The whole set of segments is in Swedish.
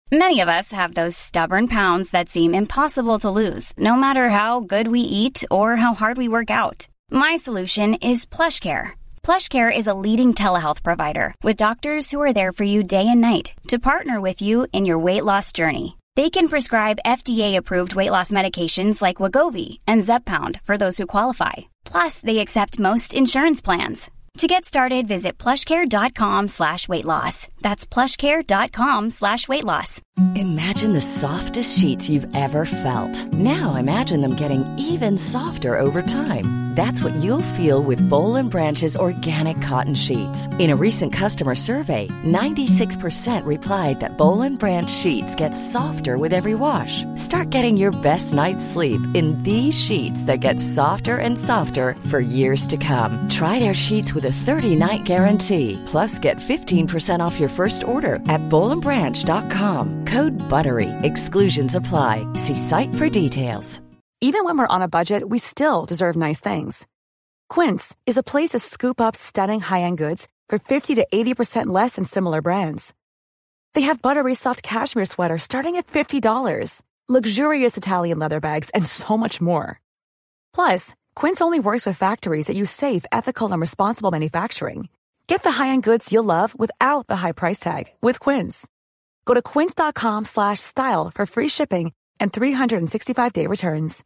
Many of us have those stubborn pounds that seem impossible to lose, no matter how good we eat or how hard we work out. My solution is PlushCare. PlushCare is a leading telehealth provider with doctors who are there for you day and night to partner with you in your weight loss journey. They can prescribe FDA-approved weight loss medications like Wegovy and Zepbound for those who qualify. Plus, they accept most insurance plans. To get started, visit plushcare.com/weightloss. That's plushcare.com/weightloss. Imagine the softest sheets you've ever felt. Now imagine them getting even softer over time. That's what you'll feel with Boll & Branch's organic cotton sheets. In a recent customer survey, 96% replied that Boll & Branch sheets get softer with every wash. Start getting your best night's sleep in these sheets that get softer and softer for years to come. Try their sheets with a 30-night guarantee. Plus, get 15% off your first order at bollandbranch.com. Code BUTTERY. Exclusions apply. See site for details. Even when we're on a budget, we still deserve nice things. Quince is a place to scoop up stunning high-end goods for 50 to 80% less than similar brands. They have buttery soft cashmere sweaters starting at $50, luxurious Italian leather bags, and so much more. Plus, Quince only works with factories that use safe, ethical, and responsible manufacturing. Get the high-end goods you'll love without the high price tag with Quince. Go to quince.com/style for free shipping and 365-day returns.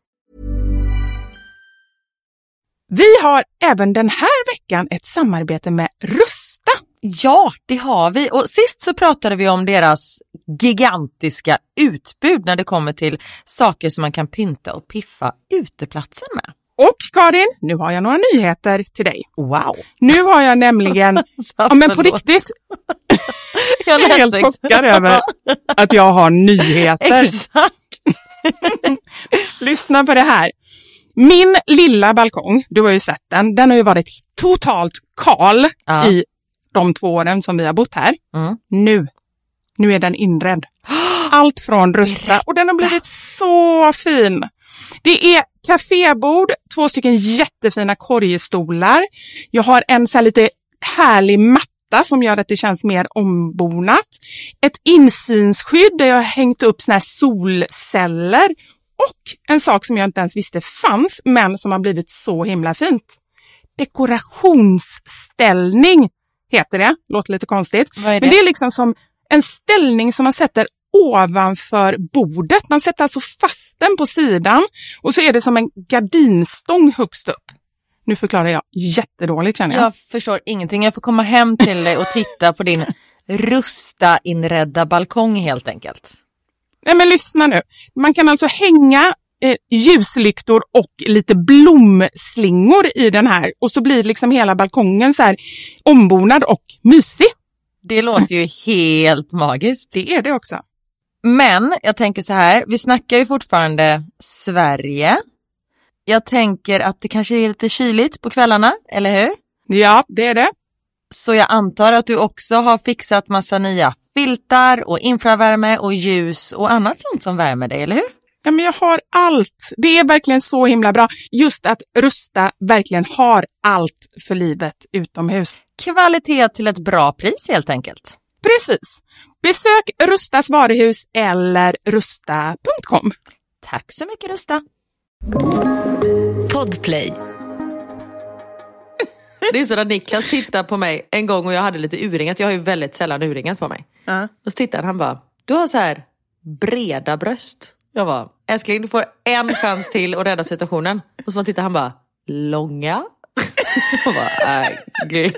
Vi har även den här veckan ett samarbete med Rusta. Ja, det har vi. Och sist så pratade vi om deras gigantiska utbud när det kommer till saker som man kan pynta och piffa uteplatser med. Och Karin, nu har jag några nyheter till dig. Wow. Nu har jag nämligen, ja men på riktigt, jag är helt chockad över att jag har nyheter. Exakt. Lyssna på det här. Min lilla balkong, du har ju sett den har ju varit totalt kal i de 2 åren som vi har bott här. Nu är den inredd. Allt från Rusta och den har blivit så fin. Det är kafébord, 2 stycken jättefina korgstolar. Jag har en så här lite härlig matta som gör att det känns mer ombonat. Ett insynsskydd där jag har hängt upp såna här solceller. Och en sak som jag inte ens visste fanns, men som har blivit så himla fint. Dekorationsställning heter det. Låter lite konstigt. Vad är det? Men det är liksom som en ställning som man sätter ovanför bordet. Man sätter alltså fast den på sidan. Och så är det som en gardinstång högst upp. Nu förklarar jag jättedåligt, känner jag. Jag förstår ingenting. Jag får komma hem till dig och titta på din Rusta-inredda balkong helt enkelt. Nej, men lyssna nu. Man kan alltså hänga ljuslyktor och lite blomslingor i den här. Och så blir liksom hela balkongen så här ombonad och mysig. Det låter ju helt magiskt. Det är det också. Men jag tänker så här, vi snackar ju fortfarande Sverige. Jag tänker att det kanske är lite kyligt på kvällarna, eller hur? Ja, det är det. Så jag antar att du också har fixat massa nya filtar och infravärme och ljus och annat sånt som värmer dig, eller hur? Ja, men jag har allt. Det är verkligen så himla bra. Just att Rusta verkligen har allt för livet utomhus. Kvalitet till ett bra pris helt enkelt. Precis. Besök Rustas varuhus eller rusta.com. Tack så mycket, Rusta. Podplay. Det är så att Niklas tittar på mig en gång och jag hade lite urringat. Jag har ju väldigt sällan urringat på mig. Och så tittar han bara, du har så här breda bröst. Jag bara, älskling, du får en chans till att rädda situationen. Och så tittar han bara, långa? Jag bara, gud.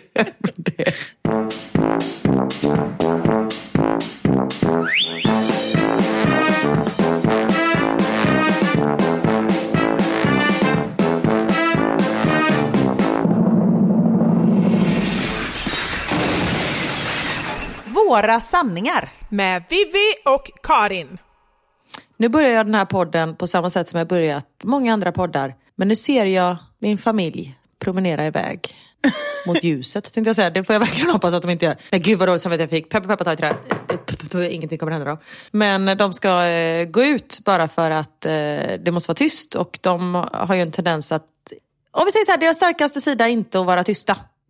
Våra sanningar. Med Vivi och Karin. Nu börjar jag den här podden på samma sätt som jag börjat många andra poddar. Men nu ser jag min familj promenera iväg mot ljuset, tänkte jag säga. Det får jag verkligen hoppas att de inte gör. Nej, gud vad dåligt samvete jag fick. Peppa, ta i trä. Ingenting kommer hända då. Men de ska gå ut bara för att det måste vara tyst. Och de har ju en tendens att, om vi säger så här, deras starkaste sida är inte att vara tysta.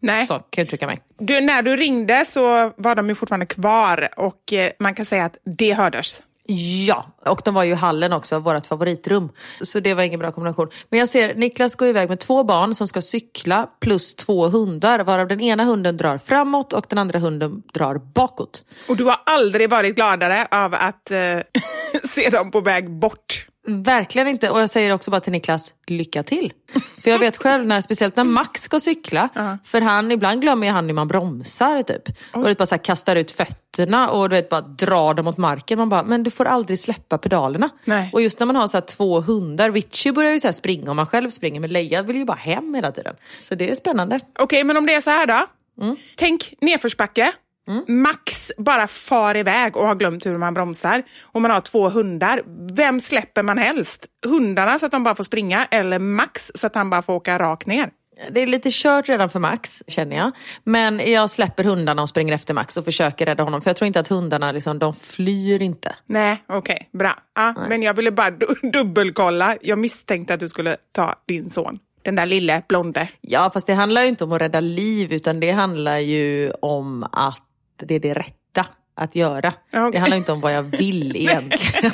Nej. Så kan jag uttrycka mig. När du ringde så var de ju fortfarande kvar och man kan säga att det hördes. Ja, och de var ju i hallen också, vårt favoritrum. Så det var ingen bra kombination. Men jag ser Niklas gå iväg med 2 barn som ska cykla plus 2 hundar. Varav den ena hunden drar framåt och den andra hunden drar bakåt. Och du har aldrig varit gladare av att se dem på väg bort. Verkligen inte. Och jag säger också bara till Niklas, lycka till. För jag vet själv, speciellt när Max ska cykla. För ibland glömmer han hur man bromsar typ. Och det bara så här, kastar ut fötterna och du vet, bara drar dem mot marken. Man bara, men du får aldrig släppa pedalerna. Nej. Och just när man har så här 2 hundar, Richie börjar ju så här springa och man själv springer. Men Leia vill ju bara hem hela tiden. Så det är spännande. Okej, men om det är så här då. Tänk nedförsbacke. Max bara far iväg och har glömt hur man bromsar. Och man har 2 hundar. Vem släpper man helst? Hundarna så att de bara får springa eller Max så att han bara får åka rakt ner? Det är lite kört redan för Max, känner jag. Men jag släpper hundarna och springer efter Max och försöker rädda honom. För jag tror inte att hundarna, liksom, de flyr inte. Nej, okej, bra. Men jag ville bara dubbelkolla. Jag misstänkte att du skulle ta din son. Den där lille blonde. Ja, fast det handlar ju inte om att rädda liv. Utan det handlar ju om att det är det rätta att göra. Okay. Det handlar inte om vad jag vill egentligen.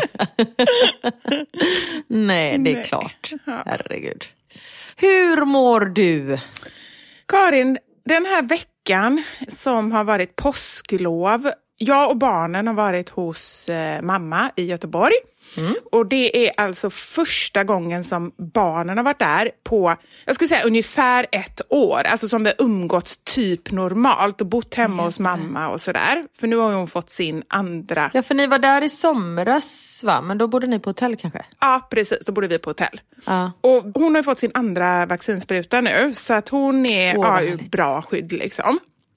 Nej, det är klart. Herregud. Hur mår du? Karin, den här veckan som har varit påsklov. Jag och barnen har varit hos mamma i Göteborg. Och det är alltså första gången som barnen har varit där på, jag skulle säga ungefär 1 år. Alltså som det umgåtts typ normalt och bott hemma hos mamma och sådär. För nu har hon fått sin andra... Ja, för ni var där i somras, va? Men då bodde ni på hotell kanske? Ja, precis. Då bodde vi på hotell. Och hon har fått sin andra vaccinspruta nu. Så att hon är i bra skydd liksom.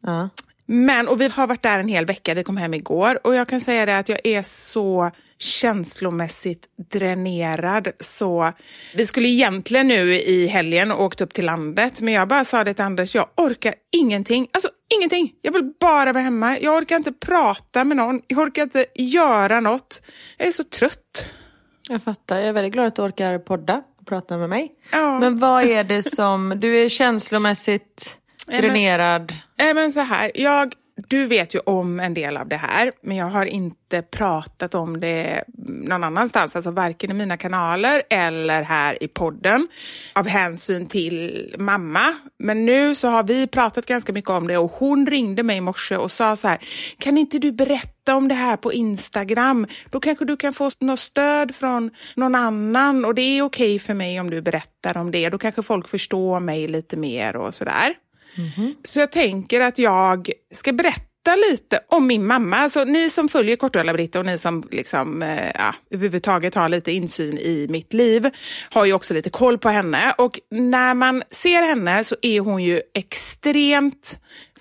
Men, och vi har varit där en hel vecka, vi kom hem igår och jag kan säga det att jag är så känslomässigt dränerad så vi skulle egentligen nu i helgen åkt upp till landet men jag bara sa det till Anders, jag orkar ingenting, alltså ingenting, jag vill bara vara hemma, jag orkar inte prata med någon, jag orkar inte göra något, jag är så trött. Jag fattar, jag är väldigt glad att du orkar podda och prata med mig. Ja. Men vad är det som, du är känslomässigt dränerad? Men så här, du vet ju om en del av det här, men jag har inte pratat om det någon annanstans, alltså varken i mina kanaler eller här i podden av hänsyn till mamma. Men nu så har vi pratat ganska mycket om det och hon ringde mig i morse och sa så här, kan inte du berätta om det här på Instagram? Då kanske du kan få något stöd från någon annan och det är okej för mig om du berättar om det. Då kanske folk förstår mig lite mer och sådär. Så jag tänker att jag ska berätta lite om min mamma. Alltså, ni som följer Kort och Ulla-Britt och ni som liksom, överhuvudtaget har lite insyn i mitt liv har ju också lite koll på henne. Och när man ser henne så är hon ju extremt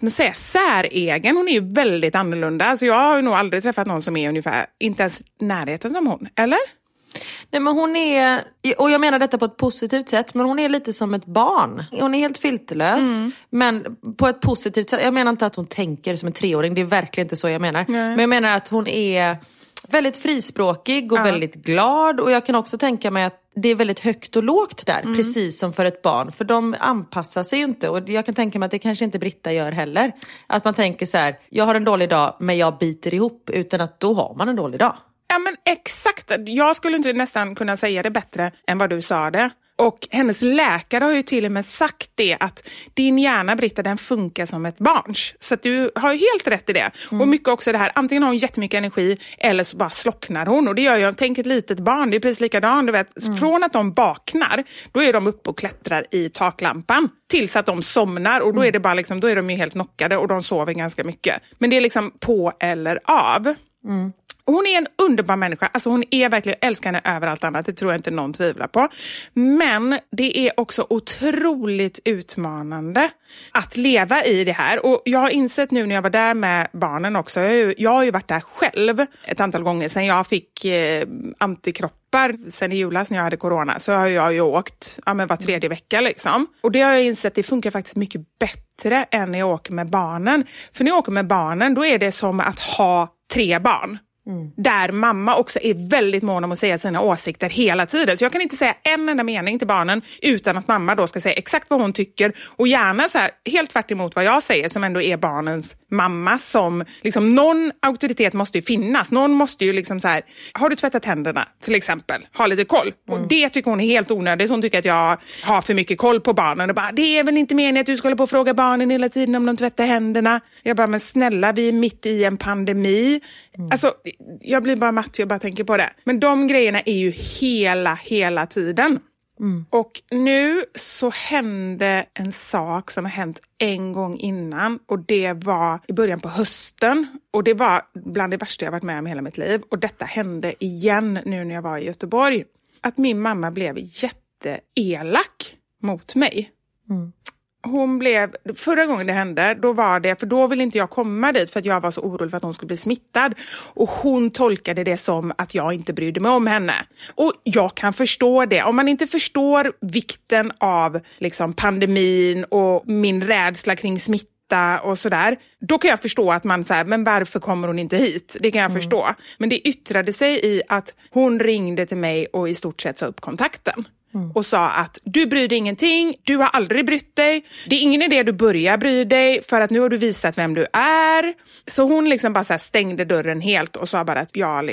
säregen. Hon är ju väldigt annorlunda. Alltså, jag har ju nog aldrig träffat någon som är ungefär inte ens närheten som hon, eller? Nej, men hon är, och jag menar detta på ett positivt sätt, men hon är lite som ett barn. Hon är helt filterlös, men på ett positivt sätt. Jag menar inte att hon tänker som en 3-åring, det är verkligen inte så jag menar. Nej. Men jag menar att hon är väldigt frispråkig och väldigt glad. Och jag kan också tänka mig att det är väldigt högt och lågt där, precis som för ett barn. För de anpassar sig ju inte. Och jag kan tänka mig att det kanske inte Britta gör heller. Att man tänker så här, jag har en dålig dag men jag biter ihop, utan att då har man en dålig dag. Ja men exakt, jag skulle inte nästan kunna säga det bättre än vad du sa det. Och hennes läkare har ju till och med sagt det att din hjärna, Britta, den funkar som ett barns. Så att du har ju helt rätt i det. Och mycket också det här, antingen har hon jättemycket energi eller så bara slocknar hon. Och det gör jag, tänk ett litet barn, det är precis likadant. Du vet, från att de vaknar, då är de uppe och klättrar i taklampan. Tills att de somnar och då är det bara liksom, då är de ju helt knockade och de sover ganska mycket. Men det är liksom på eller av. Hon är en underbar människa, alltså hon är verkligen, jag älskar henne över allt annat, det tror jag inte någon tvivlar på. Men det är också otroligt utmanande att leva i det här. Och jag har insett nu när jag var där med barnen också, jag har ju varit där själv ett antal gånger sen jag fick antikroppar sen i julas när jag hade corona. Så har jag ju åkt var 3:e vecka liksom. Och det har jag insett, det funkar faktiskt mycket bättre än när jag åker med barnen. För när jag åker med barnen, då är det som att ha 3 barn. Där mamma också är väldigt mån om att säga sina åsikter hela tiden. Så jag kan inte säga en enda mening till barnen utan att mamma då ska säga exakt vad hon tycker. Och gärna så här, helt tvärt emot vad jag säger som ändå är barnens mamma. Som liksom, någon auktoritet måste ju finnas. Någon måste ju liksom så här, har du tvättat händerna till exempel? Ha lite koll. Och det tycker hon är helt onödigt. Hon tycker att jag har för mycket koll på barnen. Och bara, det är väl inte meningen att du ska hålla på och fråga barnen hela tiden om de tvättar händerna. Jag bara, men snälla, vi är mitt i en pandemi. Alltså, jag blir bara matt, jag bara tänker på det. Men de grejerna är ju hela tiden. Och nu så hände en sak som har hänt en gång innan. Och det var i början på hösten. Och det var bland det värsta jag varit med om hela mitt liv. Och detta hände igen nu när jag var i Göteborg. Att min mamma blev jätteelak mot mig. Hon blev, förra gången det hände, då var det, för då ville inte jag komma dit för att jag var så orolig för att hon skulle bli smittad. Och hon tolkade det som att jag inte brydde mig om henne. Och jag kan förstå det. Om man inte förstår vikten av liksom pandemin och min rädsla kring smitta och sådär, då kan jag förstå att man säger, men varför kommer hon inte hit? Det kan jag förstå. Men det yttrade sig i att hon ringde till mig och i stort sett sa upp kontakten. Och sa att du bryr dig ingenting, du har aldrig brytt dig, det är ingen idé du börjar bry dig för att nu har du visat vem du är. Så hon liksom bara så här stängde dörren helt och sa bara att jag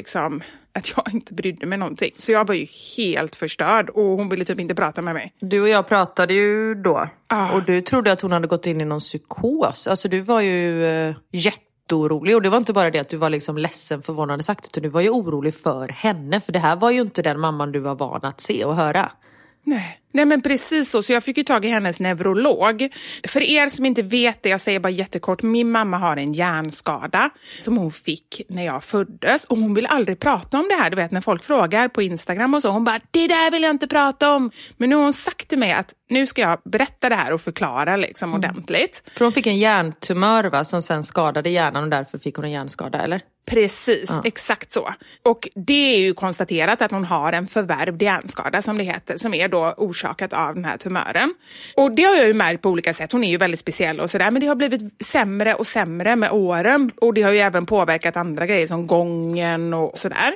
inte brydde mig någonting. Så jag var ju helt förstörd och hon ville typ inte prata med mig. Du och jag pratade ju då och du trodde att hon hade gått in i någon psykos. Alltså du var ju jätteorolig och det var inte bara det att du var liksom ledsen för vad hon hade sagt, utan du var ju orolig för henne. För det här var ju inte den mamman du var van att se och höra. Nej men precis så jag fick ju tag i hennes neurolog. För er som inte vet det, jag säger bara jättekort, min mamma har en hjärnskada som hon fick när jag föddes. Och hon vill aldrig prata om det här, du vet när folk frågar på Instagram och så. Hon bara, det där vill jag inte prata om. Men nu har hon sagt till mig att nu ska jag berätta det här och förklara liksom ordentligt. För hon fick en hjärntumör va, som sen skadade hjärnan och därför fick hon en hjärnskada, eller? Precis, exakt så. Och det är ju konstaterat att hon har en förvärvd hjärnskada som det heter, som är då orsakat av den här tumören. Och det har jag ju märkt på olika sätt. Hon är ju väldigt speciell och sådär, men det har blivit sämre och sämre med åren. Och det har ju även påverkat andra grejer som gången och sådär.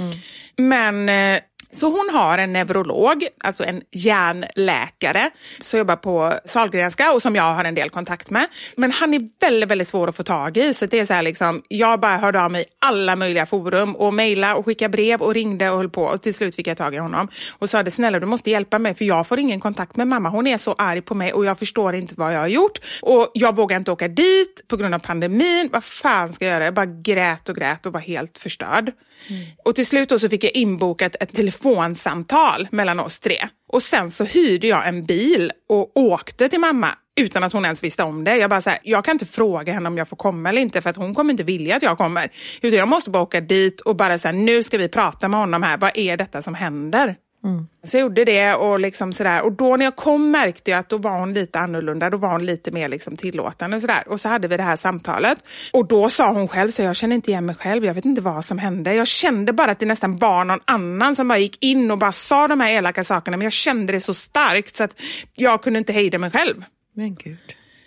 Men så hon har en neurolog, alltså en hjärnläkare, som jobbar på Sahlgrenska och som jag har en del kontakt med. Men han är väldigt, väldigt svår att få tag i. Så det är så här liksom, jag bara hörde av mig i alla möjliga forum och mejla och skicka brev och ringde och höll på. Och till slut fick jag tag i honom och sa, snälla du måste hjälpa mig för jag får ingen kontakt med mamma. Hon är så arg på mig och jag förstår inte vad jag har gjort. Och jag vågar inte åka dit på grund av pandemin. Vad fan ska jag göra? Jag bara grät och var helt förstörd. Och till slut då så fick jag inbokat ett telefonsamtal mellan oss tre. Och sen så hyrde jag en bil och åkte till mamma utan att hon ens visste om det. Jag bara så här, jag kan inte fråga henne om jag får komma eller inte för att hon kommer inte vilja att jag kommer. Utan jag måste bara åka dit och bara säga, nu ska vi prata med honom här. Vad är detta som händer? Så jag gjorde det och liksom sådär. Och då när jag kom märkte jag att då var hon lite annorlunda. Då var hon lite mer liksom tillåtande och sådär. Och så hade vi det här samtalet. Och då sa hon själv, så jag känner inte igen mig själv. Jag vet inte vad som hände. Jag kände bara att det nästan var någon annan som bara gick in och bara sa de här elaka sakerna. Men jag kände det så starkt så att jag kunde inte hejda mig själv. Men gud.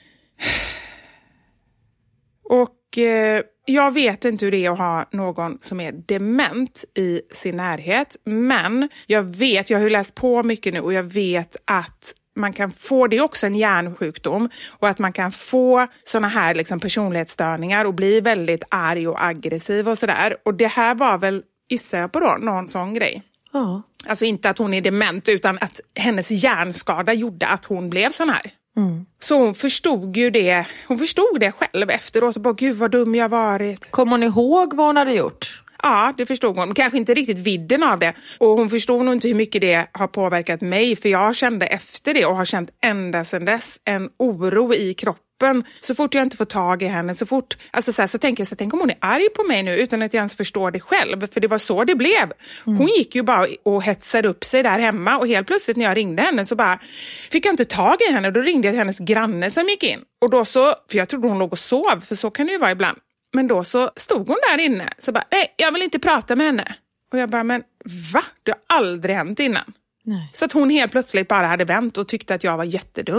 Och jag vet inte hur det är att ha någon som är dement i sin närhet. Men jag har ju läst på mycket nu och jag vet att man kan få, det är också en hjärnsjukdom, och att man kan få såna här liksom personlighetsstörningar och bli väldigt arg och aggressiv och sådär. Och det här var väl, gissar jag på då, någon sån grej. Ja. Alltså inte att hon är dement utan att hennes hjärnskada gjorde att hon blev sån här. Så hon förstod ju det. Hon förstod det själv efteråt och bara, gud vad dum jag varit. Kom hon ihåg vad hon hade gjort? Ja, det förstod hon. Kanske inte riktigt vidden av det. Och hon förstod nog inte hur mycket det har påverkat mig. För jag kände efter det och har känt ända sedan dess en oro i kroppen. Så fort jag inte får tag i henne, så tänker jag så tänk om hon är arg på mig nu utan att jag ens förstår det själv. För det var så det blev. Hon gick ju bara och hetsade upp sig där hemma och helt plötsligt när jag ringde henne så bara fick jag inte tag i henne. Då ringde jag till hennes granne som gick in. Och då så, för jag trodde hon låg och sov, för så kan det ju vara ibland. Men då så stod hon där inne. Så bara, nej, jag vill inte prata med henne. Och jag bara, men va? Det har aldrig hänt innan. Nej. Så att hon helt plötsligt bara hade vänt och tyckte att jag var jättedum.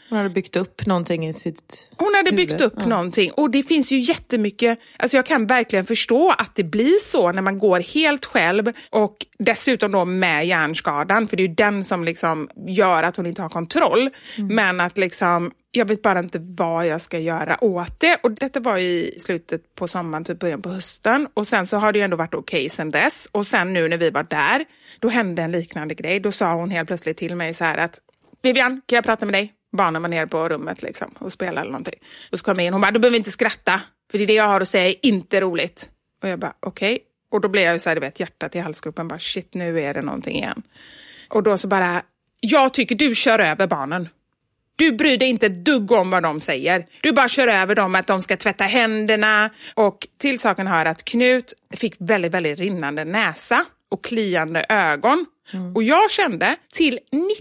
Hon hade byggt upp någonting i sitt Hon hade byggt upp någonting. Och det finns ju jättemycket, alltså jag kan verkligen förstå att det blir så när man går helt själv och dessutom då med hjärnskadan, för det är ju den som liksom gör att hon inte har kontroll. Men att liksom, jag vet bara inte vad jag ska göra åt det. Och detta var i slutet på sommaren, typ början på hösten. Och sen så har det ju ändå varit okej sen dess. Och sen nu när vi var där, då hände en liknande grej. Då sa hon helt plötsligt till mig så här att Vivian, kan jag prata med dig? Barnen var nere på rummet liksom och spelade eller någonting. Och så kom jag in, hon bara, du behöver inte skratta. För det jag har att säga är inte roligt. Och jag bara, okej. Och då blev jag ju så här, du vet, hjärtat i halsgropen. Bara, shit, nu är det någonting igen. Och då så bara, jag tycker du kör över barnen. Du bryr dig inte ett dugg om vad de säger. Du bara kör över dem att de ska tvätta händerna. Och till saken hör att Knut fick väldigt, väldigt rinnande näsa och kliande ögon. Och jag kände till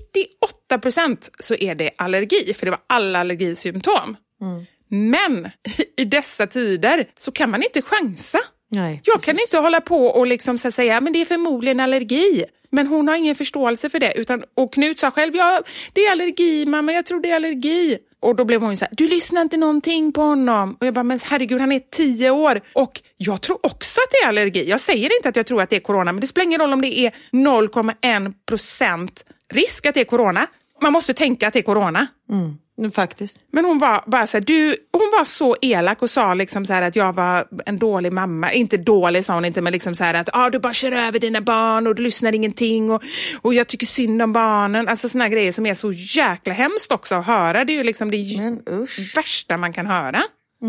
98% så är det allergi. För det var alla allergisymptom. Men i dessa tider så kan man inte chansa. Nej, jag kan inte hålla på och liksom så säga, men det är förmodligen allergi. Men hon har ingen förståelse för det. Och Knut sa själv, ja det är allergi mamma, jag tror det är allergi. Och då blev hon så här, du lyssnar inte någonting på honom. Och jag bara, men herregud han är 10 år. Och jag tror också att det är allergi. Jag säger inte att jag tror att det är corona, men det spelar ingen roll om det är 0,1% risk att det är corona. Man måste tänka att det är corona. Faktiskt. Men hon var bara så här, hon var så elak och sa liksom så här att jag var en dålig mamma. Inte dålig sa hon inte, men liksom så här att du bara kör över dina barn och du lyssnar ingenting och jag tycker synd om barnen. Alltså såna grejer som är så jäkla hemskt också att höra. Det är ju liksom det värsta man kan höra.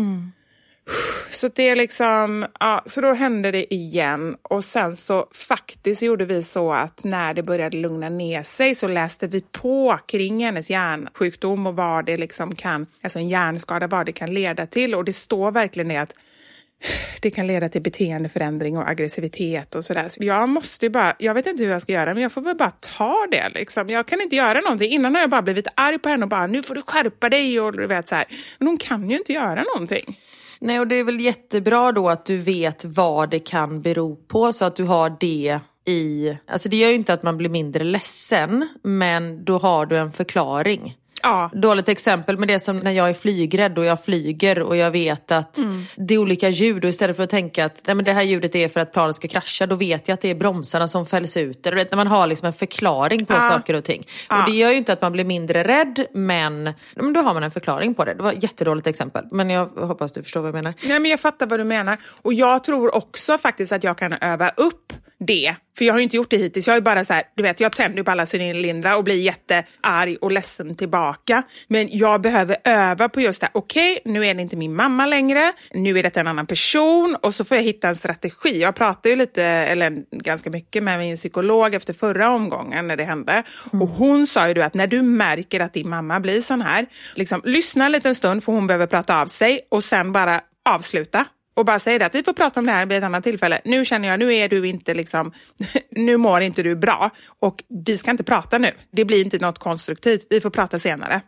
Så det är liksom, ja, så då hände det igen. Och sen så faktiskt gjorde vi så att när det började lugna ner sig så läste vi på kring hennes hjärnsjukdom och vad det liksom kan, alltså en hjärnskada, vad det kan leda till. Och det står verkligen i att det kan leda till beteendeförändring och aggressivitet och sådär. Så jag måste bara, jag vet inte hur jag ska göra, men jag får väl bara ta det liksom. Jag kan inte göra någonting. Innan har jag bara blivit arg på henne och bara, nu får du skärpa dig och du vet så här. Men hon kan ju inte göra någonting. Nej, och det är väl jättebra då att du vet vad det kan bero på, så att du har det i... Alltså det gör ju inte att man blir mindre ledsen, men då har du en förklaring. Ja. Dåligt exempel, men det är som när jag är flygrädd och jag flyger och jag vet att det är olika ljud, och istället för att tänka att nej, men det här ljudet är för att planet ska krascha, då vet jag att det är bromsarna som fälls ut. Eller när man har liksom en förklaring på saker och ting. Och det gör ju inte att man blir mindre rädd, men då har man en förklaring på det. Det var ett jättedåligt exempel, men jag hoppas du förstår vad jag menar. Nej, men jag fattar vad du menar. Och jag tror också faktiskt att jag kan öva upp det. För jag har ju inte gjort det hittills. Jag är bara så här, du vet, jag tänder på alla cylindrar och blir jättearg och ledsen tillbaka. Men jag behöver öva på just det. Okej, nu är det inte min mamma längre. Nu är det en annan person. Och så får jag hitta en strategi. Jag pratade ju lite, eller ganska mycket med min psykolog efter förra omgången när det hände. Och hon sa ju att när du märker att din mamma blir sån här, liksom lyssna en liten stund för hon behöver prata av sig. Och sen bara avsluta. Och bara säga det att vi får prata om det här vid ett annat tillfälle. Nu känner jag, nu är du inte liksom, nu mår inte du bra. Och vi ska inte prata nu. Det blir inte något konstruktivt. Vi får prata senare.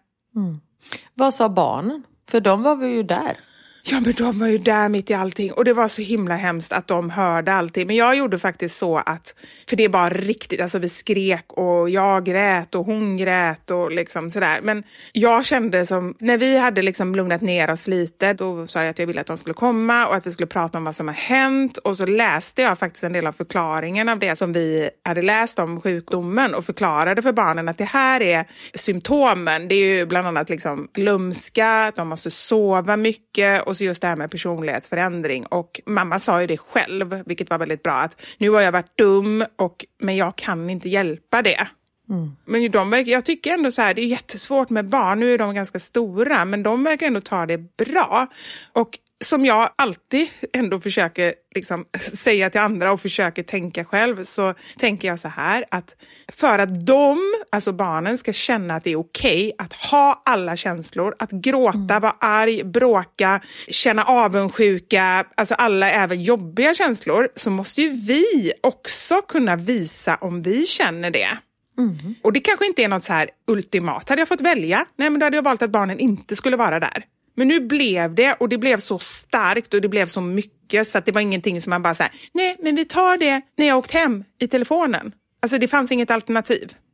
Vad sa barnen? För de var vi ju där. Ja, men de var ju där mitt i allting. Och det var så himla hemskt att de hörde allting. Men jag gjorde faktiskt så att, för det var riktigt, alltså vi skrek och jag grät och hon grät och liksom sådär. Men jag kände som, när vi hade liksom lugnat ner oss lite, då sa jag att jag ville att de skulle komma och att vi skulle prata om vad som har hänt. Och så läste jag faktiskt en del av förklaringen av det som vi hade läst om sjukdomen och förklarade för barnen att det här är symptomen. Det är ju bland annat liksom glömska, att de måste sova mycket och så just det här med personlighetsförändring. Och mamma sa ju det själv, vilket var väldigt bra, att nu har jag varit dum men jag kan inte hjälpa det. Men jag tycker ändå så här, det är jättesvårt med barn. Nu är de ganska stora, men de verkar ändå ta det bra. Och som jag alltid ändå försöker liksom säga till andra och försöker tänka själv, så tänker jag så här att för att de, alltså barnen, ska känna att det är okej att ha alla känslor, att gråta, vara arg, bråka, känna avundsjuka, alltså alla även jobbiga känslor, så måste ju vi också kunna visa om vi känner det. Och det kanske inte är något så här ultimat. Hade jag fått välja, nej, men då hade jag valt att barnen inte skulle vara där. Men nu blev det, och det blev så starkt och det blev så mycket så att det var ingenting som man bara säger, nej men vi tar det när jag åkt hem i telefonen. Alltså det fanns inget alternativ.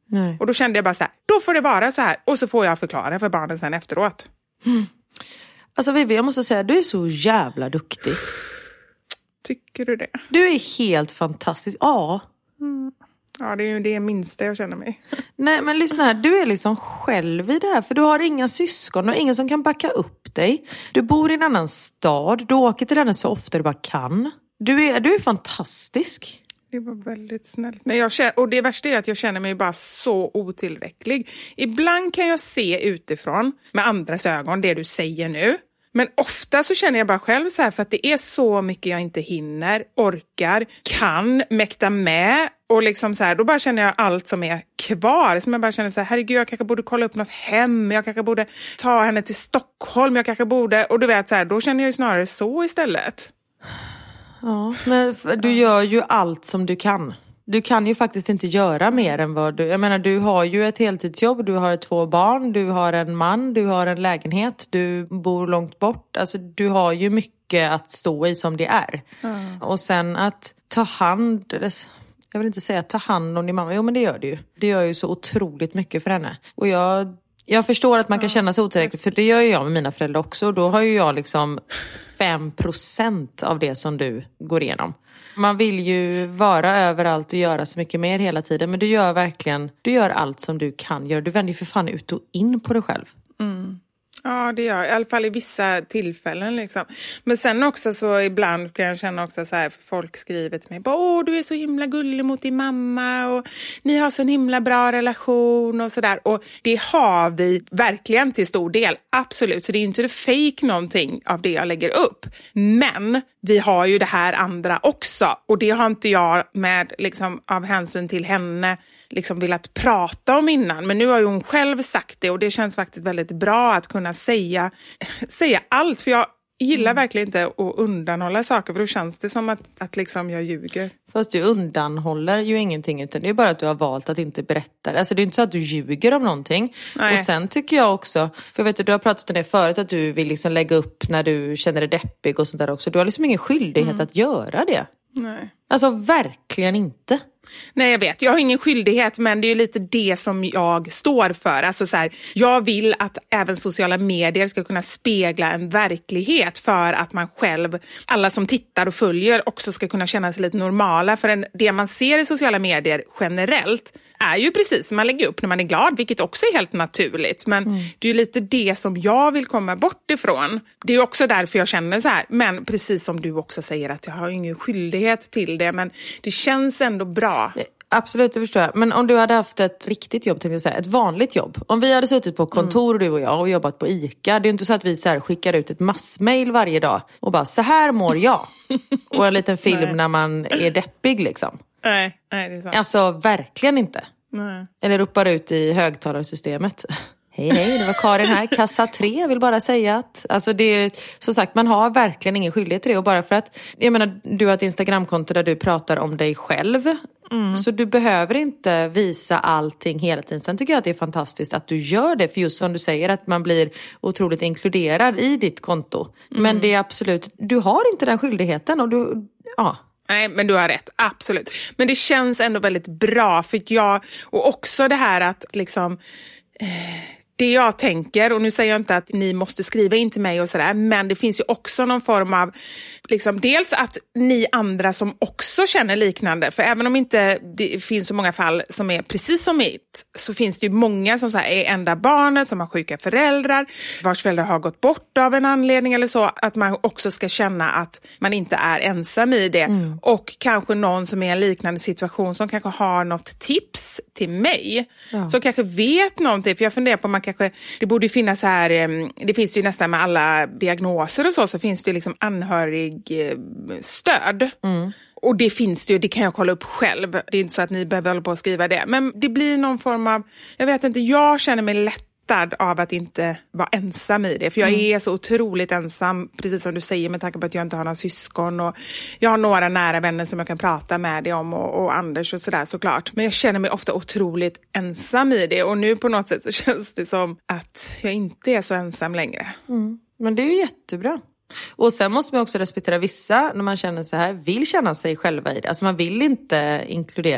Nej. Och då kände jag bara så här, då får det vara så här. Och så får jag förklara för barnen sen efteråt. Alltså Vivi, jag måste säga, du är så jävla duktig. Tycker du det? Du är helt fantastisk. Ja. Ja, det är ju det minsta jag känner mig. Nej, men lyssna här. Du är liksom själv i det här. För du har inga syskon och ingen som kan backa upp dig. Du bor i en annan stad. Du åker till henne så ofta du bara kan. Du är fantastisk. Det var väldigt snällt. Men och det värsta är att jag känner mig bara så otillräcklig. Ibland kan jag se utifrån med andras ögon det du säger nu. Men ofta så känner jag bara själv så här, för att det är så mycket jag inte hinner, orkar, kan, mäkta med. Och liksom så här, då bara känner jag allt som är kvar. Som jag bara känner så här, herregud, jag kanske borde kolla upp något hem. Jag kanske borde ta henne till Stockholm. Jag kanske borde, och du vet så här, då känner jag ju snarare så istället. Ja, men du gör ju allt som du kan. Du kan ju faktiskt inte göra mer än vad du... Jag menar, du har ju ett heltidsjobb, du har 2 barn, du har en man, du har en lägenhet, du bor långt bort. Alltså, du har ju mycket att stå i som det är. Och sen att ta hand... Jag vill inte säga ta hand om din mamma. Jo, men det gör du ju. Det gör ju så otroligt mycket för henne. Och jag förstår att man kan känna sig otillräcklig, för det gör ju jag med mina föräldrar också. Och då har ju jag liksom 5% av det som du går igenom. Man vill ju vara överallt och göra så mycket mer hela tiden. Men du gör allt som du kan göra. Du vänder ju för fan ut och in på dig själv. Ja, det gör jag. I alla fall i vissa tillfällen liksom. Men sen också så ibland kan jag känna också så här, för folk skriver till mig, åh, du är så himla gullig mot din mamma och ni har så en himla bra relation och sådär. Och det har vi verkligen till stor del, absolut. Så det är inte det fake någonting av det jag lägger upp. Men vi har ju det här andra också. Och det har inte jag med liksom av hänsyn till henne liksom velat prata om innan. Men nu har ju hon själv sagt det och det känns faktiskt väldigt bra att kunna säga allt. För jag gillar verkligen inte att undanhålla saker, för då känns det som att liksom jag ljuger. Fast du undanhåller ju ingenting, utan det är bara att du har valt att inte berätta. Alltså det är inte så att du ljuger om någonting. Nej. Och sen tycker jag också, för jag vet att du har pratat om det förut, att du vill liksom lägga upp när du känner dig deppig och sånt där också. Du har liksom ingen skyldighet att göra det. Nej. Alltså verkligen inte. Nej, jag vet. Jag har ingen skyldighet, men det är ju lite det som jag står för. Alltså så här, jag vill att även sociala medier ska kunna spegla en verklighet för att man själv, alla som tittar och följer, också ska kunna känna sig lite normala. För det man ser i sociala medier generellt är ju precis som man lägger upp när man är glad, vilket också är helt naturligt. Men det är ju lite det som jag vill komma bort ifrån. Det är också därför jag känner så här. Men precis som du också säger, att jag har ingen skyldighet till det, men det känns ändå bra. Absolut, det förstår jag. Men om du hade haft ett riktigt jobb, tänkte jag säga, ett vanligt jobb. Om vi hade suttit på kontor, du och jag, och jobbat på ICA. Det är ju inte så att vi så här skickar ut ett massmail varje dag och bara, så här mår jag. Och en liten film när man är deppig liksom. Nej, det är sant. Alltså verkligen inte. Nej. Eller ropar ut i högtalarsystemet. Hej, det var Karin här, kassa 3, jag vill bara säga att alltså det är, som sagt, man har verkligen ingen skyldighet till det. Och bara för att, jag menar, du har ett Instagramkonto där du pratar om dig själv. Så du behöver inte visa allting hela tiden. Sen tycker jag att det är fantastiskt att du gör det, för just som du säger, att man blir otroligt inkluderad i ditt konto. Men det är absolut, du har inte den skyldigheten och du, ja. Nej, men du har rätt, absolut. Men det känns ändå väldigt bra, för och också det här att liksom... Det jag tänker, och nu säger jag inte att ni måste skriva in till mig och sådär, men det finns ju också någon form av, liksom, dels att ni andra som också känner liknande, för även om inte det finns så många fall som är precis som mitt, så finns det ju många som så här, är enda barnet, som har sjuka föräldrar, vars föräldrar har gått bort av en anledning eller så, att man också ska känna att man inte är ensam i det. Och kanske någon som är i en liknande situation som kanske har något tips till mig, som kanske vet någonting, för jag funderar på om man kanske, det borde finnas här, det finns ju nästan med alla diagnoser och så finns det liksom anhörigstöd. Och det finns det ju, det kan jag kolla upp själv. Det är inte så att ni behöver hålla på att skriva det. Men det blir någon form av, jag vet inte, jag känner mig lättad av att inte vara ensam i det. För jag är så otroligt ensam, precis som du säger, med tanke på att jag inte har någon syskon. Och jag har några nära vänner som jag kan prata med det om, och Anders och sådär såklart. Men jag känner mig ofta otroligt ensam i det. Och nu på något sätt så känns det som att jag inte är så ensam längre. Men det är ju jättebra. Och sen måste man också respektera vissa, när man känner så här, vill känna sig själva i det. Alltså man vill inte inkludera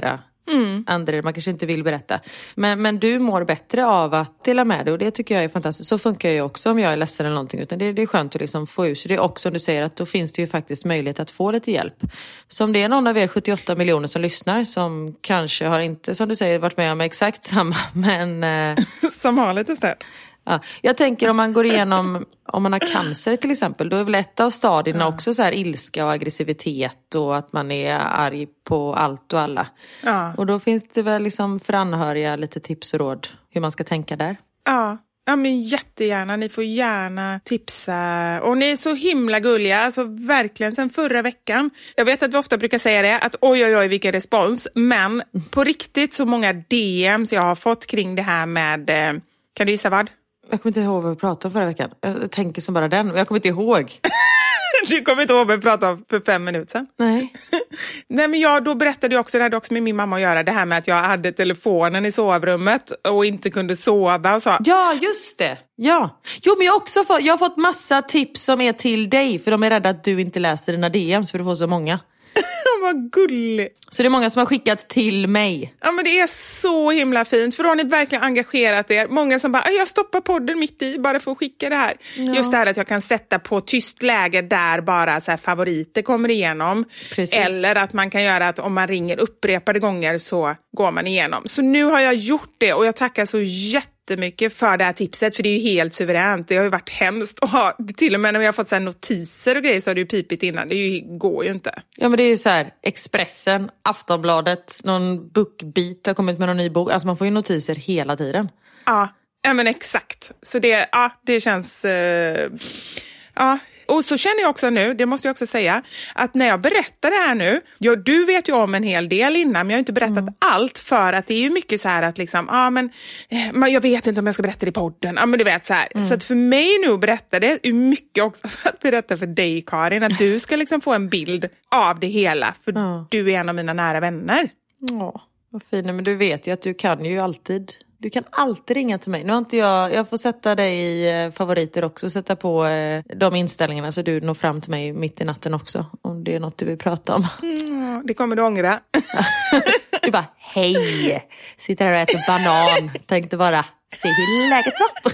Andra man kanske inte vill berätta. Men du mår bättre av att dela med dig och det tycker jag är fantastiskt. Så funkar jag också om jag är ledsen eller någonting. Utan det är skönt att liksom få ur sig det. Också om du säger att då finns det ju faktiskt möjlighet att få lite hjälp. Så om det är någon av er 78 miljoner som lyssnar som kanske har inte, som du säger, varit med om exakt samma. Men som har lite stöd. Ja, jag tänker om man går igenom, om man har cancer till exempel, då är väl ett av stadierna också så här ilska och aggressivitet och att man är arg på allt och alla. Ja. Och då finns det väl liksom för anhöriga lite tips och råd hur man ska tänka där. Ja. Ja, men jättegärna. Ni får gärna tipsa. Och ni är så himla gulliga. Alltså verkligen sen förra veckan. Jag vet att vi ofta brukar säga det. Att oj vilken respons. Men på riktigt så många DMs jag har fått kring det här med... kan du gissa vad? Jag kommer inte ihåg vad vi pratade om förra veckan. Jag tänker som bara den. Jag kommer inte ihåg. Du kommer inte ihåg vad vi pratade om för 5 minuter sedan? Nej. Nej, men då berättade jag också, det hade också med min mamma att göra. Det här med att jag hade telefonen i sovrummet och inte kunde sova och så. Ja, just det. Ja. Jo, men jag har fått massa tips som är till dig. För de är rädda att du inte läser dina DMs för du får så många. Vad gulligt. Så det är många som har skickat till mig. Ja, men det är så himla fint. För då har ni verkligen engagerat er. Många som bara, jag stoppar podden mitt i bara för att skicka det här. Ja. Just det här att jag kan sätta på tyst läge där bara så här favoriter kommer igenom. Precis. Eller att man kan göra att om man ringer upprepade gånger så går man igenom. Så nu har jag gjort det och jag tackar så jättemycket för det här tipset. För det är ju helt suveränt. Det har ju varit hemskt. Och till och med när vi har fått så här notiser och grejer så har det ju pipit innan. Det går ju inte. Ja, men det är ju så här, Expressen, Aftonbladet, någon BookBeat har kommit med någon ny bok. Alltså man får ju notiser hela tiden. Ja, men exakt. Så det känns... ja. Och så känner jag också nu, det måste jag också säga, att när jag berättar det här nu, du vet ju om en hel del innan, men jag har inte berättat allt för att det är ju mycket så här att liksom, jag vet inte om jag ska berätta det i podden, men du vet så här. Så att för mig nu att berätta det är mycket också för att berätta för dig, Karin, att du ska liksom få en bild av det hela, för du är en av mina nära vänner. Ja, vad fint, men du vet ju att du kan alltid ringa till mig. Nu har inte jag får sätta dig i favoriter också. Sätta på de inställningarna så du når fram till mig mitt i natten också. Om det är något du vill prata om. Det kommer du ångra. Du bara, hej. Sitter här och äter banan. Tänkte bara se hur läget var.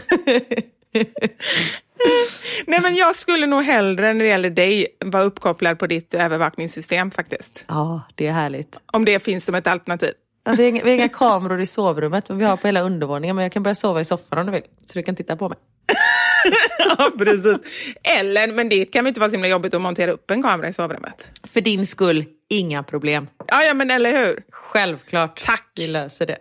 Nej, men jag skulle nog hellre när det gäller dig vara uppkopplad på ditt övervakningssystem faktiskt. Ja, det är härligt. Om det finns som ett alternativ. Ja, vi har inga kameror i sovrummet, men vi har på hela undervåningen. Men jag kan börja sova i soffan om du vill, så du kan titta på mig. Ja, precis. Eller, men det kan ju inte vara så himla jobbigt att montera upp en kamera i sovrummet. För din skull, inga problem. Ja, men eller hur? Självklart. Tack. Vi löser det.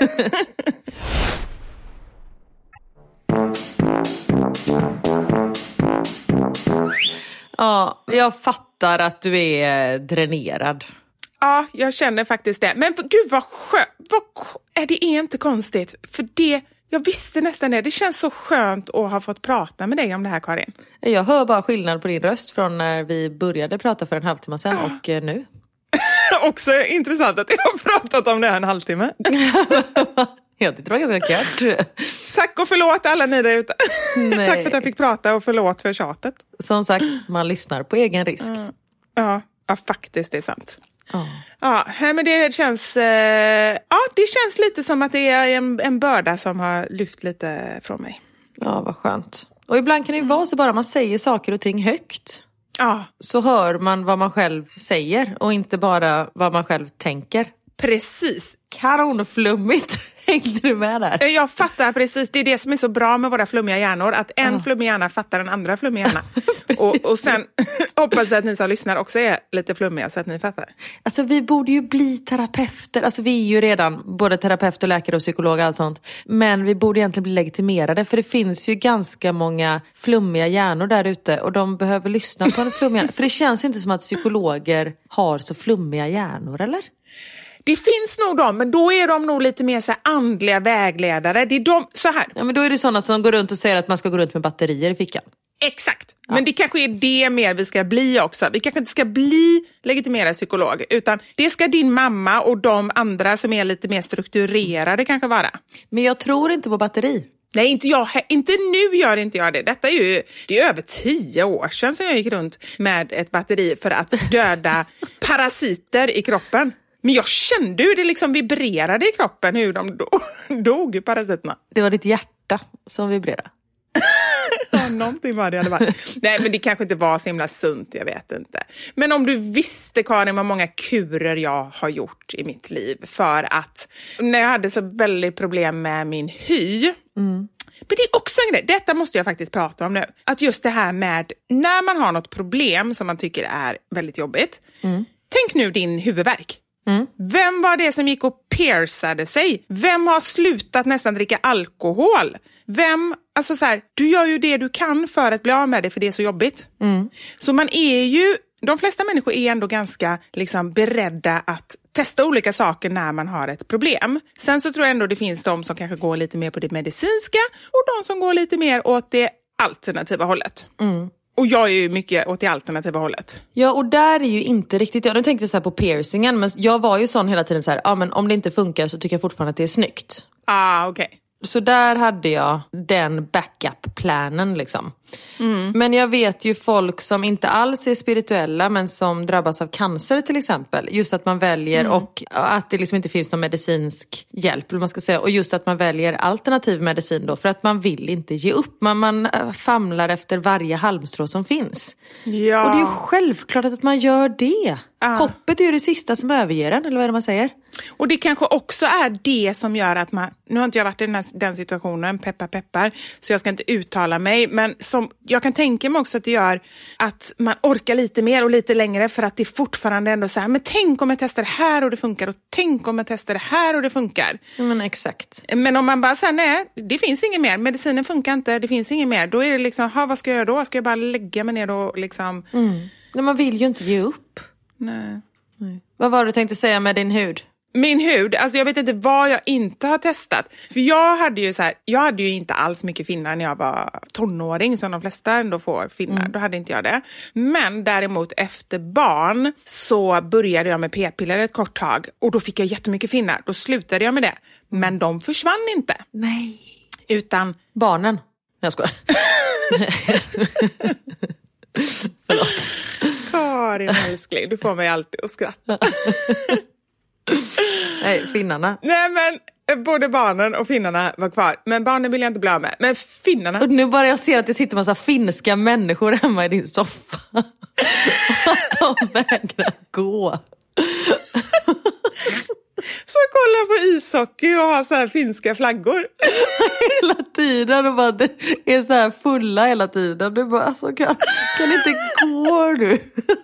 Ja, jag fattar att du är dränerad. Ja, jag känner faktiskt det. Men gud vad skönt. Det är inte konstigt. För jag visste nästan det. Det känns så skönt att ha fått prata med dig om det här, Karin. Jag hör bara skillnad på din röst från när vi började prata för en halvtimme sedan och nu. Också intressant att jag har pratat om det här en halvtimme. Jag tyckte det var ganska kul. Tack och förlåt alla ni där ute. Tack för att jag fick prata och förlåt för tjatet. Som sagt, man lyssnar på egen risk. Ja, faktiskt, det är sant. Ja, men det känns det känns lite som att det är en börda som har lyft lite från mig. Ja, vad skönt. Och ibland kan det ju vara så bara man säger saker och ting högt. Ja. Så hör man vad man själv säger och inte bara vad man själv tänker. Precis. Kanonflummigt. Hängde du med där? Jag fattar precis. Det är det som är så bra med våra flummiga hjärnor. Att en flummig hjärna fattar den andra flummiga hjärna. och sen hoppas vi att ni som lyssnar också är lite flummiga så att ni fattar. Alltså vi borde ju bli terapeuter. Alltså vi är ju redan både terapeut och läkare och psykolog och allt sånt. Men vi borde egentligen bli legitimerade. För det finns ju ganska många flummiga hjärnor där ute. Och de behöver lyssna på en flummig hjärna. För det känns inte som att psykologer har så flummiga hjärnor, eller? Det finns nog de, men då är de nog lite mer så här andliga vägledare. Det är de, så här. Ja, men då är det sådana som går runt och säger att man ska gå runt med batterier i fickan. Exakt, men det kanske är det mer vi ska bli också. Vi kanske inte ska bli legitimerad psykolog, utan det ska din mamma och de andra som är lite mer strukturerade kanske vara. Men jag tror inte på batteri. Nej, inte jag. Inte nu gör inte jag det. Detta är det är över 10 år sedan som jag gick runt med ett batteri för att döda parasiter i kroppen. Men jag kände hur det liksom vibrerade i kroppen, hur de dog, parasiterna. Det var ditt hjärta som vibrerade. Ja, någonting var det i alla fall. Nej, men det kanske inte var så himla sunt, jag vet inte. Men om du visste, Karin, vad många kurer jag har gjort i mitt liv för att, när jag hade så väldigt problem med min hy. Men det är också en grej, detta måste jag faktiskt prata om nu. Att just det här med, när man har något problem som man tycker är väldigt jobbigt. Tänk nu din huvudvärk. Vem var det som gick och piercade sig? Vem har slutat nästan dricka alkohol? Alltså så här, du gör ju det du kan för att bli av med det, för det är så jobbigt. Så man är ju, de flesta människor är ändå ganska liksom beredda att testa olika saker när man har ett problem. Sen så tror jag ändå det finns de som kanske går lite mer på det medicinska och de som går lite mer åt det alternativa hållet. Och jag är ju mycket åt det alternativa hållet. Ja, och där är ju inte riktigt jag. Nu tänkte så här på piercingen, men jag var ju sån hela tiden så här, men om det inte funkar så tycker jag fortfarande att det är snyggt. Okej. Så där hade jag den backup-planen liksom. Men jag vet ju folk som inte alls är spirituella men som drabbas av cancer till exempel. Just att man väljer och att det liksom inte finns någon medicinsk hjälp, eller man ska säga. Och just att man väljer alternativ medicin då, för att man vill inte ge upp. Man famlar efter varje halmstrå som finns. Ja. Och det är ju självklart att man gör det. Hoppet är ju det sista som överger en, eller vad är det man säger? Och det kanske också är det som gör att man, nu har inte jag varit i den situationen, peppar, så jag ska inte uttala mig, men som jag kan tänka mig också att det gör att man orkar lite mer och lite längre, för att det fortfarande ändå så här, men tänk om jag testar det här och det funkar, och tänk om jag testar det här och det funkar. Men exakt. Men om man bara säger nej, det finns inget mer, medicinen funkar inte, det finns inget mer, då är det liksom, vad ska jag göra då? Ska jag bara lägga mig ner och liksom... Men man vill ju inte ge upp. Nej. Vad var det du tänkte säga med din hud? Min hud, alltså jag vet inte vad jag inte har testat. För jag hade ju inte alls mycket finnar när jag var tonåring, som de flesta ändå får finnar. Då hade inte jag det. Men däremot efter barn så började jag med p-piller ett kort tag. Och då fick jag jättemycket finnar. Då slutade jag med det. Men de försvann inte. Nej. Utan... Barnen. Jag skojar. Förlåt. Karin älskling, du får mig alltid att skratta. Nej, finnarna. Nej, men både barnen och finnarna var kvar. Men barnen vill jag inte bli av med. Men finnarna... Och nu bara jag ser att det sitter massa finska människor hemma i din soffa. Och att de vägrar gå. Så kolla på ishockey och ha så här finska flaggor. Hela tiden. Och bara, det är så här fulla hela tiden. Du bara, alltså, kan inte gå nu.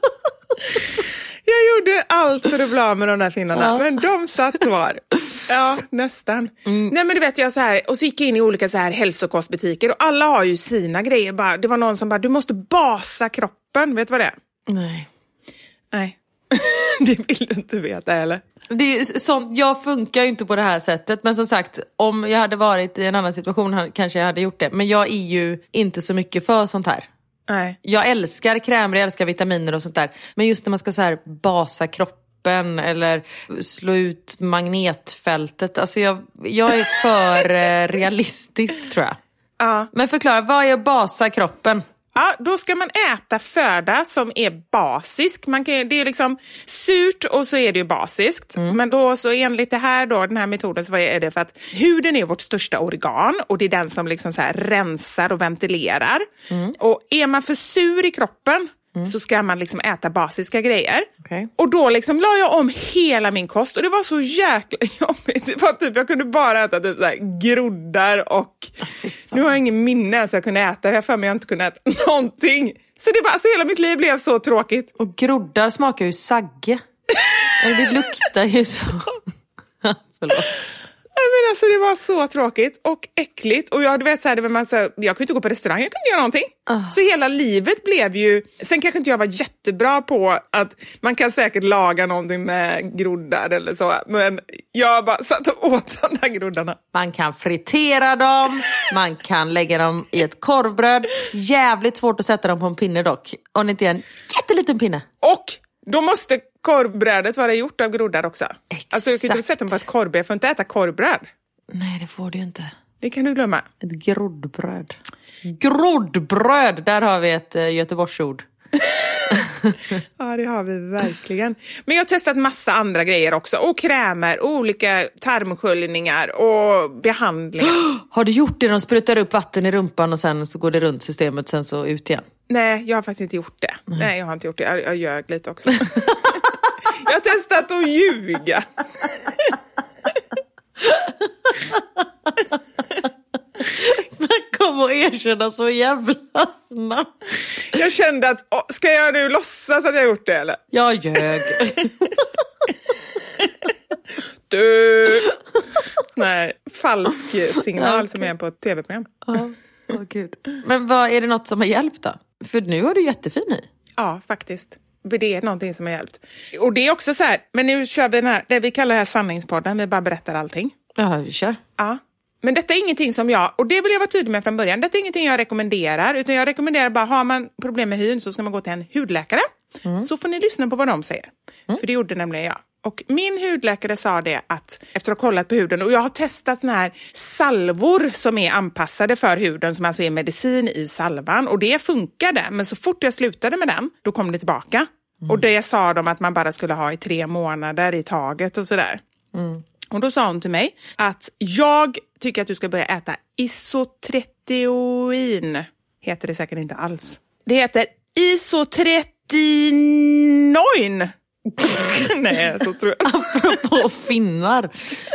Jag gjorde allt för att bli av med de där finnarna, men de satt kvar. Ja, nästan. Nej, men du vet jag så här, och så gick jag in i olika så här hälsokostbutiker och alla har ju sina grejer. Bara, det var någon som bara, du måste basa kroppen, vet du vad det är? Nej. Det vill du inte veta heller. Det är ju sånt, jag funkar ju inte på det här sättet. Men som sagt, om jag hade varit i en annan situation kanske jag hade gjort det. Men jag är ju inte så mycket för sånt här. Nej. Jag älskar krämer, jag älskar vitaminer och sånt där. Men just när man ska så här basa kroppen eller slå ut magnetfältet. Alltså jag är för realistisk, tror jag. Ja. Men förklara, vad är basa kroppen? Ja, då ska man äta föda som är basisk. Det är liksom surt och så är det ju basiskt. Men då så enligt det här då, den här metoden, så är det för att huden är vårt största organ. Och det är den som liksom så här rensar och ventilerar. Och är man för sur i kroppen så ska man liksom äta basiska grejer. Okay. Och då liksom la jag om hela min kost. Och det var så jäkla jobbigt. Det var typ, jag kunde bara äta typ så här groddar och... Nu har jag ingen minne så jag kunde äta. Jag för mig jag inte kunde äta någonting. Så det var, alltså hela mitt liv blev så tråkigt. Och groddar smakar ju sagge. Det luktar ju så... Förlåt. Men alltså det var så tråkigt och äckligt. Och jag vet så här, jag kunde inte gå på restaurang, jag kunde inte göra någonting. Så hela livet blev ju... Sen kanske inte jag var jättebra på att man kan säkert laga någonting med groddar eller så. Men jag bara satt och åt de där groddarna. Man kan fritera dem, man kan lägga dem i ett korvbröd. Jävligt svårt att sätta dem på en pinne dock. Om det inte är en jätteliten pinne. Och då måste korvbrödet vara gjort av groddar också. Exakt. Alltså jag kan inte sätta dem på ett korvbröd. Jag får inte äta korvbröd. Nej, det får du ju inte. Det kan du glömma. Ett groddbröd. Groddbröd, där har vi ett Göteborgsord. Ja, det har vi verkligen. Men jag har testat massa andra grejer också. Och krämer, olika tarmsköljningar och behandlingar. Har du gjort det? De sprutar upp vatten i rumpan och sen så går det runt systemet sen så ut igen. Nej, jag har faktiskt inte gjort det. Nej, jag har inte gjort det. Jag ljög lite också. Jag har testat att ljuga. Snacka om att erkänna så jävla snabbt. Jag kände att, ska jag nu låtsas att jag har gjort det eller? Jag ljög. Du! Sån här falsk signal som är på ett tv-program. Gud. Men vad är det något som har hjälpt då? För nu har du jättefin i. Ja, faktiskt. Det är någonting som har hjälpt. Och det är också så här, men nu kör vi den här, det vi kallar här sanningspodden, vi bara berättar allting. Ja, vi kör. Ja. Men detta är ingenting som jag, och det vill jag vara tydlig med från början, detta är ingenting jag rekommenderar, utan jag rekommenderar bara, har man problem med hyn så ska man gå till en hudläkare. Så får ni lyssna på vad de säger. För det gjorde nämligen jag. Och min hudläkare sa det att, efter att ha kollat på huden, och jag har testat såna här salvor som är anpassade för huden, som alltså är medicin i salvan, och det funkade. Men så fort jag slutade med den, då kom det tillbaka. Och det sa de att man bara skulle ha i 3 månader i taget och sådär. Och då sa hon till mig att jag tycker att du ska börja äta isotretinoin. Heter det säkert inte alls. Det heter isotretinoin. Nej, så tror jag. Apropå finnar.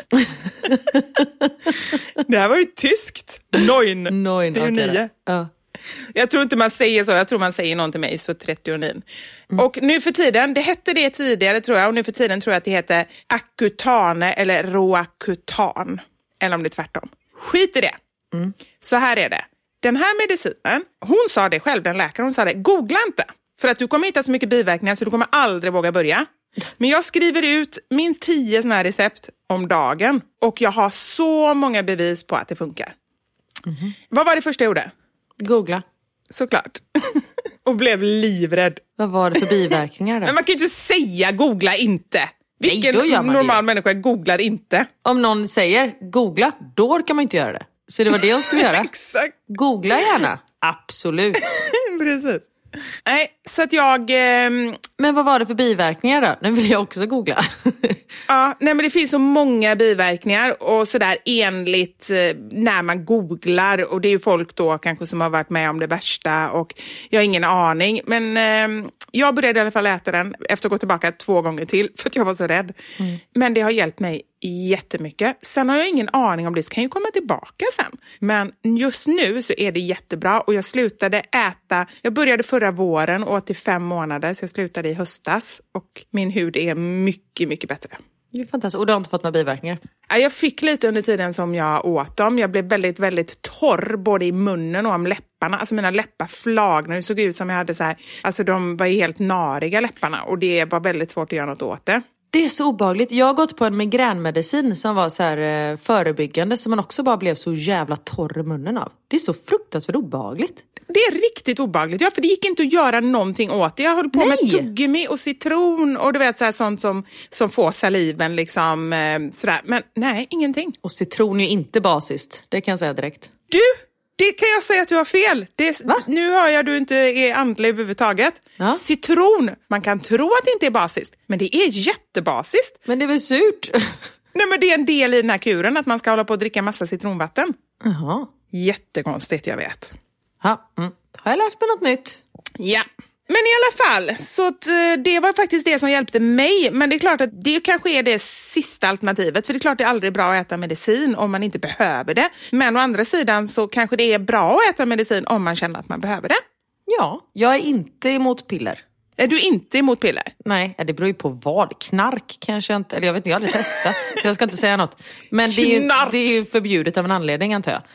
Det här var ju tyskt. Noin. Det är ju 9. Ja. Jag tror inte man säger så. Jag tror man säger någonting med isotretinoin. Och nu för tiden, det hette det tidigare tror jag. Och nu för tiden tror jag att det heter Accutane eller Roacutan. Eller om det är tvärtom. Skit i det. Så här är det. Den här medicinen, hon sa det själv, den läkaren, hon sa det. Googla inte. För att du kommer hitta så mycket biverkningar så du kommer aldrig våga börja. Men jag skriver ut minst 10 såna här recept om dagen. Och jag har så många bevis på att det funkar. Vad var det första jag gjorde? Googla. Såklart. Och blev livrädd. Vad var det för biverkningar då? Men man kan ju inte säga googla inte. Vilken Nej, normal människa googlar inte? Om någon säger googla, då kan man inte göra det. Så det var det hon skulle göra. Exakt. Googla gärna. Absolut. Precis. Nej, så att jag... Men vad var det för biverkningar då? Nu vill jag också googla. Ja, nej men det finns så många biverkningar och sådär enligt när man googlar, och det är ju folk då kanske som har varit med om det värsta och jag har ingen aning, men jag började i alla fall äta den efter att gå tillbaka 2 gånger till för att jag var så rädd. Men det har hjälpt mig jättemycket. Sen har jag ingen aning om det, så kan ju komma tillbaka sen. Men just nu så är det jättebra och jag slutade äta, jag började förra våren och åt i 5 månader, så jag slutade i höstas och min hud är mycket, mycket bättre. Det är fantastiskt. Och du har inte fått några biverkningar? Jag fick lite under tiden som jag åt dem. Jag blev väldigt, väldigt torr både i munnen och om läpparna. Alltså mina läppar flagnade. Det såg ut som jag hade så här, alltså de var helt nariga läpparna och det var väldigt svårt att göra något åt det. Det är så obehagligt. Jag har gått på en migränmedicin som var så här förebyggande, som man också bara blev så jävla torr i munnen av. Det är så fruktansvärt obehagligt. Det är riktigt obehagligt. Ja, för det gick inte att göra någonting åt det. Jag höll på med tuggummi och citron och du vet så här, sånt som får saliven liksom sådär. Men nej, ingenting. Och citron är inte basiskt. Det kan jag säga direkt. Du! Det kan jag säga att du har fel. Nu hör jag att du inte är andlig överhuvudtaget. Ja. Citron, man kan tro att det inte är basiskt, men det är jättebasiskt. Men det är väl surt? Nej, men det är en del i den här kuren att man ska hålla på att dricka massa citronvatten. Jaha. Jättekonstigt, jag vet. Ja, har jag lärt mig något nytt? Ja. Men i alla fall, så det var faktiskt det som hjälpte mig. Men det är klart att det kanske är det sista alternativet. För det är klart det är aldrig bra att äta medicin om man inte behöver det. Men å andra sidan så kanske det är bra att äta medicin om man känner att man behöver det. Ja, jag är inte emot piller. Är du inte emot piller? Nej, det beror ju på vad. Knark kanske inte, eller jag vet inte, jag har aldrig testat. Så jag ska inte säga något. Men det är ju förbjudet av en anledning, antar jag.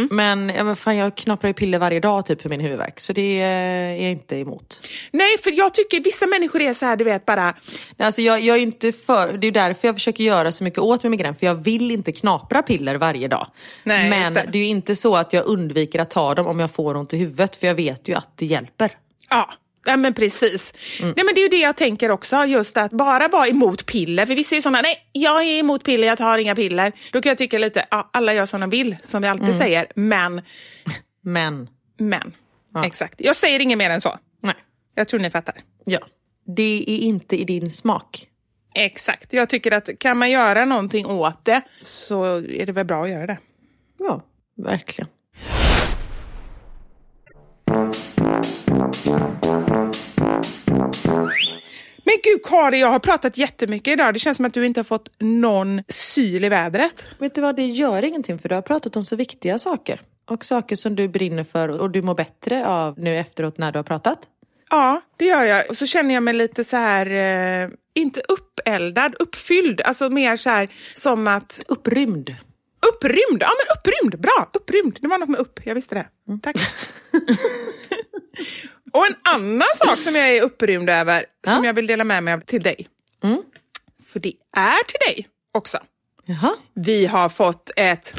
Men fan, jag knaprar ju piller varje dag typ för min huvudvärk. Så det är jag inte emot. Nej, för jag tycker vissa människor är så här, du vet, bara... Alltså jag är inte för... Det är därför jag försöker göra så mycket åt med migrän. För jag vill inte knapra piller varje dag. Nej, men det är ju inte så att jag undviker att ta dem om jag får ont i huvudet. För jag vet ju att det hjälper. Ja. Ja, men precis. Nej, men det är ju det jag tänker också, just att bara vara emot piller. För vissa är ju sådana, nej, jag är emot piller, jag tar inga piller. Då kan jag tycka lite, ja, alla gör som de vill, som vi alltid säger. Men. Ja. Exakt. Jag säger inget mer än så. Nej. Jag tror ni fattar. Ja. Det är inte i din smak. Exakt. Jag tycker att kan man göra någonting åt det så är det väl bra att göra det. Ja, verkligen. Men gud Kari, jag har pratat jättemycket idag. Det känns som att du inte har fått någon syl i vädret. Vet du vad, det gör ingenting för du har pratat om så viktiga saker. Och saker som du brinner för och du mår bättre av nu efteråt när du har pratat. Ja, det gör jag. Och så känner jag mig lite så här, inte uppeldad, uppfylld. Alltså mer så här som att... Upprymd. Upprymd, ja men upprymd, bra, upprymd. Det var något med upp, jag visste det. Tack. Och en annan sak som jag är upprymd över, som jag vill dela med mig av till dig. För det är till dig också. Jaha. Vi har fått ett...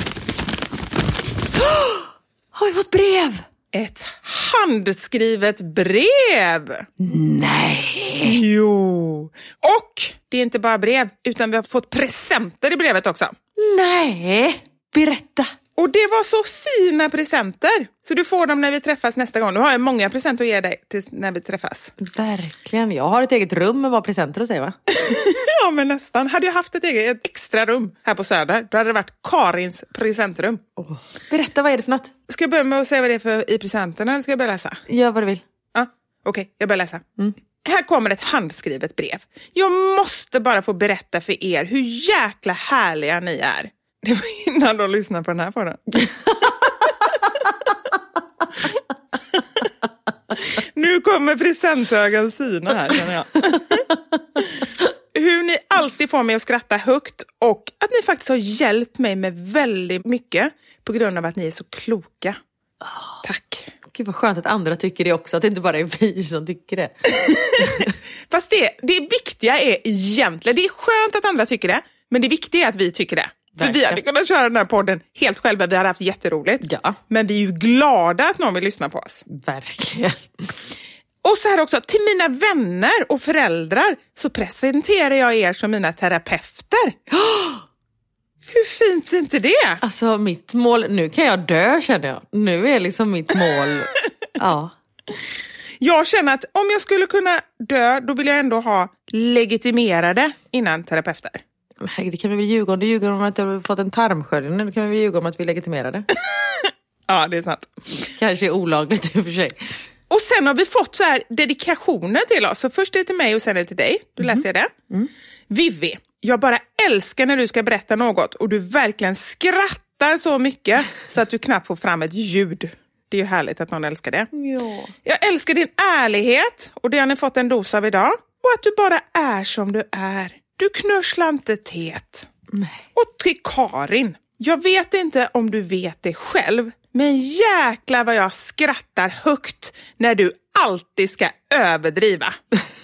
Har vi fått brev? Ett handskrivet brev. Nej. Jo. Och det är inte bara brev, utan vi har fått presenter i brevet också. Nej. Berätta. Och det var så fina presenter. Så du får dem när vi träffas nästa gång. Nu har jag många presenter att ge dig till när vi träffas. Verkligen. Jag har ett eget rum med bara presenter att säga, va? Ja, men nästan. Hade jag haft ett extra rum här på Söder, då hade det varit Karins presentrum. Berätta, vad är det för något? Ska jag börja med att säga vad det är för i presenterna eller ska jag börja läsa? Gör vad du vill. Ja, okej, jag börjar läsa. Här kommer ett handskrivet brev. Jag måste bara få berätta för er hur jäkla härliga ni är. Det var innan de lyssnade på den här podden. Nu kommer presenthögen sina här, känner jag. Hur ni alltid får mig att skratta högt och att ni faktiskt har hjälpt mig med väldigt mycket på grund av att ni är så kloka. Tack. Gud vad skönt att andra tycker det också, att det inte bara är vi som tycker det. Fast det viktiga är egentligen, det är skönt att andra tycker det, men det viktiga är att vi tycker det. För vi hade kunnat köra den här podden helt själva, vi hade haft jätteroligt. Ja. Men vi är ju glada att någon vill lyssna på oss. Verkligen. Och så här också, till mina vänner och föräldrar så presenterar jag er som mina terapeuter. Hur fint är inte det? Alltså mitt mål, nu kan jag dö känner jag. Nu är liksom mitt mål, ja. Jag känner att om jag skulle kunna dö, då vill jag ändå ha legitimerade innan terapeuter. Det kan vi väl ljuga om. Du ljuger om att jag har fått en tarmsköljning. Det kan vi väl ljuga om att vi legitimerar det. Ja, det är sant. Kanske är olagligt i och för sig. Och sen har vi fått så här dedikationer till oss. Så först är det till mig och sen är det till dig. Då läser jag det. Vivi, jag bara älskar när du ska berätta något. Och du verkligen skrattar så mycket så att du knappt får fram ett ljud. Det är ju härligt att någon älskar det. Ja. Jag älskar din ärlighet. Och det har ni fått en dos av idag. Och att du bara är som du är. Du knörslar inte tät. Nej. Och till Karin. Jag vet inte om du vet det själv. Men jäklar vad jag skrattar högt när du alltid ska överdriva.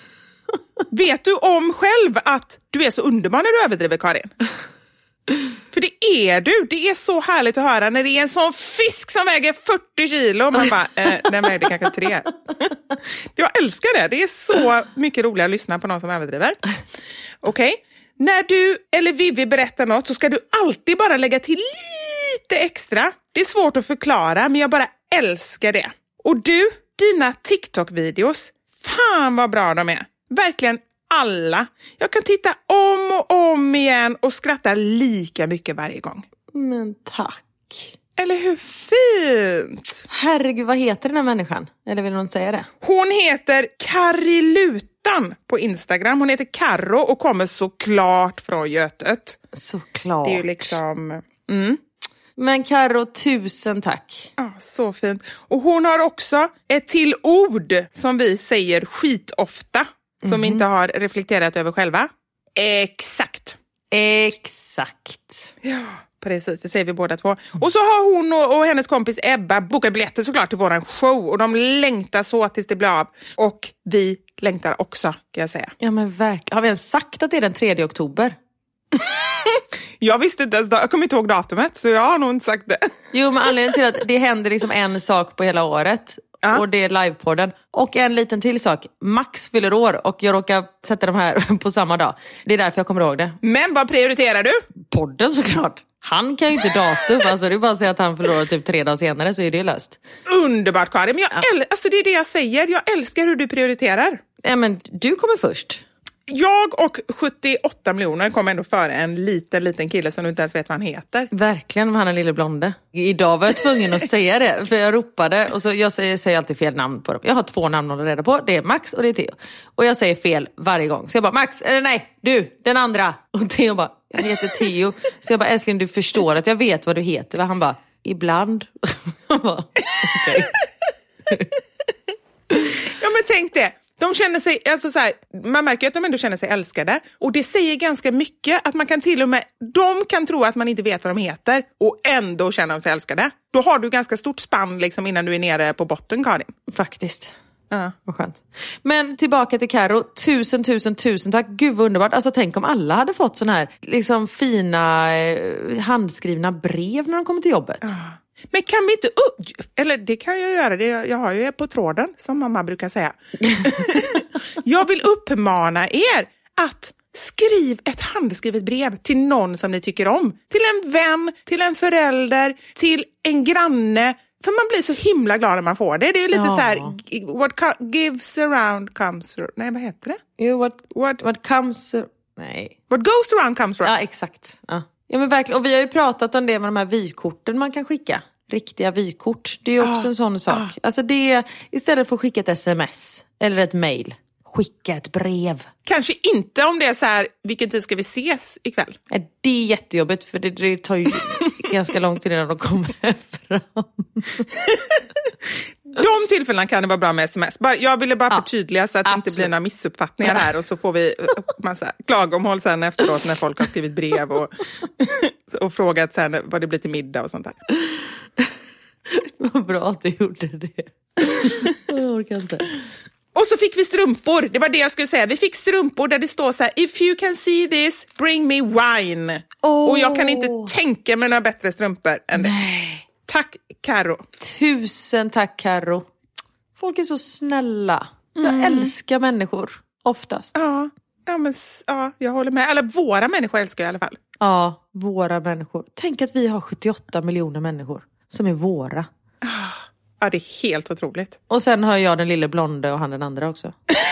Vet du om själv att du är så underbar när du överdriver, Karin? För det är du. Det är så härligt att höra när det är en sån fisk som väger 40 kilo. Man bara, den väger kanske 3. Jag älskar det. Det är så mycket roligare att lyssna på någon som överdriver. Okej. När du eller Vivi berättar något så ska du alltid bara lägga till lite extra. Det är svårt att förklara, men jag bara älskar det. Och du, dina TikTok-videos, fan vad bra de är. Verkligen alla. Jag kan titta om och om igen och skratta lika mycket varje gång. Men tack. Eller hur fint? Herregud, vad heter den här människan? Eller vill någon säga det? Hon heter Karilutan på Instagram. Hon heter Karro och kommer såklart från Götet. Såklart. Det är ju liksom... Men Karro, tusen tack. Ja, så fint. Och hon har också ett till ord som vi säger skitofta. Som vi inte har reflekterat över själva. Exakt. Exakt. Ja, precis. Det säger vi båda två. Och så har hon och hennes kompis Ebba bokat biljetter såklart till våran show. Och de längtar så tills det blir av. Och vi längtar också, kan jag säga. Ja, men verkligen. Har vi ens sagt att det är den 3 oktober? Jag visste inte ens, jag kommer inte ihåg datumet. Så jag har nog inte sagt det. Jo, men anledningen till att det händer liksom en sak på hela året. Ja. Och det är livepodden. Och en liten till sak. Max fyller år och jag råkar sätta de här på samma dag. Det är därför jag kommer ihåg det. Men vad prioriterar du? podden såklart. Han kan ju inte datum, alltså det är bara att säga att han förlorar typ 3 dagar senare så är det löst. Underbart, Karin. Men alltså det är det jag säger. Jag älskar hur du prioriterar. Ja, men du kommer först. Jag och 78 miljoner kommer ändå före en liten kille som du inte ens vet vad han heter. Verkligen, han är lille blonde. Idag var jag tvungen att säga det, för jag ropade och så jag säger alltid fel namn på dem. Jag har 2 namn att reda på, det är Max och det är Theo. Och jag säger fel varje gång. Så jag bara, Max, eller nej, du, den andra. Och Theo bara, jag heter Theo. Så jag bara, älskling, du förstår att jag vet vad du heter. Han bara, ibland. Jag bara, okej. Ja, men tänk det. De känner sig, alltså så här, man märker att de ändå känner sig älskade. Och det säger ganska mycket att man kan till och med, de kan tro att man inte vet vad de heter och ändå känna sig älskade. Då har du ganska stort spann liksom innan du är nere på botten, Karin. Faktiskt. Ja. Vad skönt. Men tillbaka till Karo. Tusen tack. Gud vad underbart. Alltså tänk om alla hade fått sån här liksom fina handskrivna brev när de kommer till jobbet. Ja. Men kan vi inte eller det kan jag göra, jag har ju på tråden som mamma brukar säga. Jag vill uppmana er att skriv ett handskrivet brev till någon som ni tycker om. Till en vän, till en förälder, till en granne. För man blir så himla glad när man får det. Det är lite så här, what gives around comes around. Nej, vad heter det? Jo, what comes... Nej. What goes around comes around. Ja, exakt. Ja, men verkligen. Och vi har ju pratat om det med de här vykorten man kan skicka. Riktiga vykort. Det är ju också en sån sak. Alltså det, istället för att skicka ett sms eller ett mail, skicka ett brev. Kanske inte om det är så här, vilken tid ska vi ses ikväll? Det är jättejobbigt för det tar ju ganska lång tid innan de kommer fram. De tillfällena kan det vara bra med sms. Jag ville bara förtydliga så att det inte blir några missuppfattningar här. Och så får vi massa klagomål sen efteråt när folk har skrivit brev och frågat sen vad det blir till middag och sånt där. Vad bra att du gjorde det. Jag orkar inte. Och så fick vi strumpor. Det var det jag skulle säga. Vi fick strumpor där det står så här: if you can see this, bring me wine. Och jag kan inte tänka mig några bättre strumpor än det. Tack, Karo. Tusen tack, Karo. Folk är så snälla. Jag älskar människor, oftast. Ja, jag håller med. Eller våra människor älskar jag i alla fall. Ja, våra människor. Tänk att vi har 78 miljoner människor som är våra. Ja, det är helt otroligt. Och sen har jag den lille blonde och han den andra också.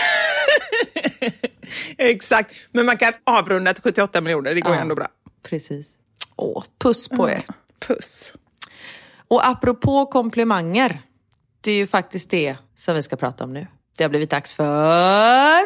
Exakt, men man kan avrunda till 78 miljoner, det går ju ändå bra. Precis. Puss på er. Puss. Och apropå komplimanger, det är ju faktiskt det som vi ska prata om nu. Det har blivit dags för...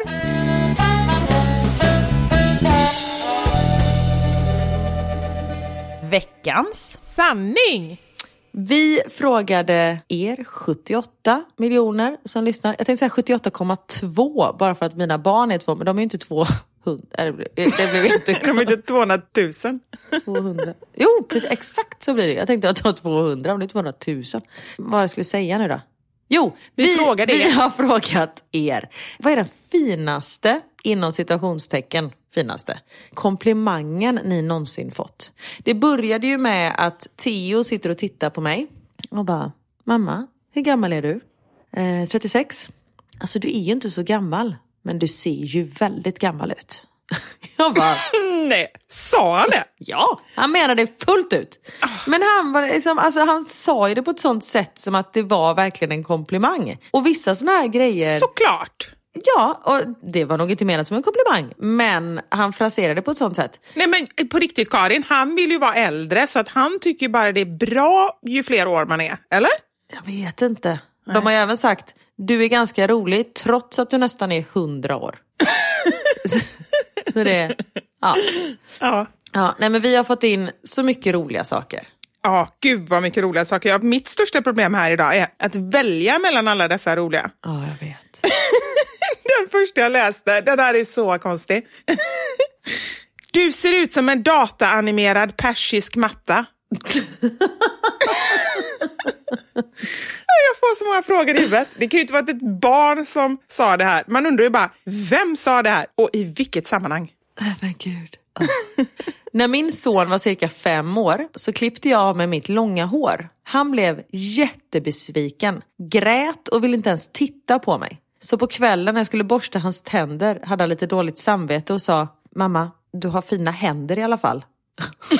veckans sanning! Vi frågade er 78 miljoner som lyssnar. Jag tänkte säga 78,2 bara för att mina barn är 2, men de är ju inte 200. Det blev inte... De är inte 200 000. 200. Jo, precis, exakt så blir det. Jag tänkte att det var 200, men det är 200 000. Vad skulle jag säga nu då? Jo, vi har frågat er. Vad är den finaste, inom citationstecken, finaste komplimangen ni någonsin fått? Det började ju med att Theo sitter och tittar på mig och bara, mamma, hur gammal är du? 36. Alltså du är ju inte så gammal, men du ser ju väldigt gammal ut. Jag bara, nej, sa han det? Ja, han menade det fullt ut. Men han var liksom, alltså han sa ju det på ett sånt sätt som att det var verkligen en komplimang. Och vissa såna här grejer... Såklart! Ja, och det var nog inte menat som en komplimang. Men han fraserade på ett sånt sätt. Nej, men på riktigt, Karin, han vill ju vara äldre, så att han tycker bara det är bra ju fler år man är, eller? Jag vet inte. De har ju även sagt, du är ganska rolig trots att du nästan är 100 år. Så det, ja. Nej, men vi har fått in så mycket roliga saker. Ja, gud vad mycket roliga saker. Mitt största problem här idag är att välja mellan alla dessa roliga. Ja, jag vet. Den första jag läste, den här är så konstig. Du ser ut som en dataanimerad persisk matta. Jag får så många frågor i huvudet. Det kan ju inte vara ett barn som sa det här. Man undrar ju bara, vem sa det här? Och i vilket sammanhang? Men gud. När min son var cirka 5 år så klippte jag av med mitt långa hår. Han blev jättebesviken, grät och ville inte ens titta på mig. Så på kvällen när jag skulle borsta hans tänder hade han lite dåligt samvete och sa, mamma, du har fina händer i alla fall.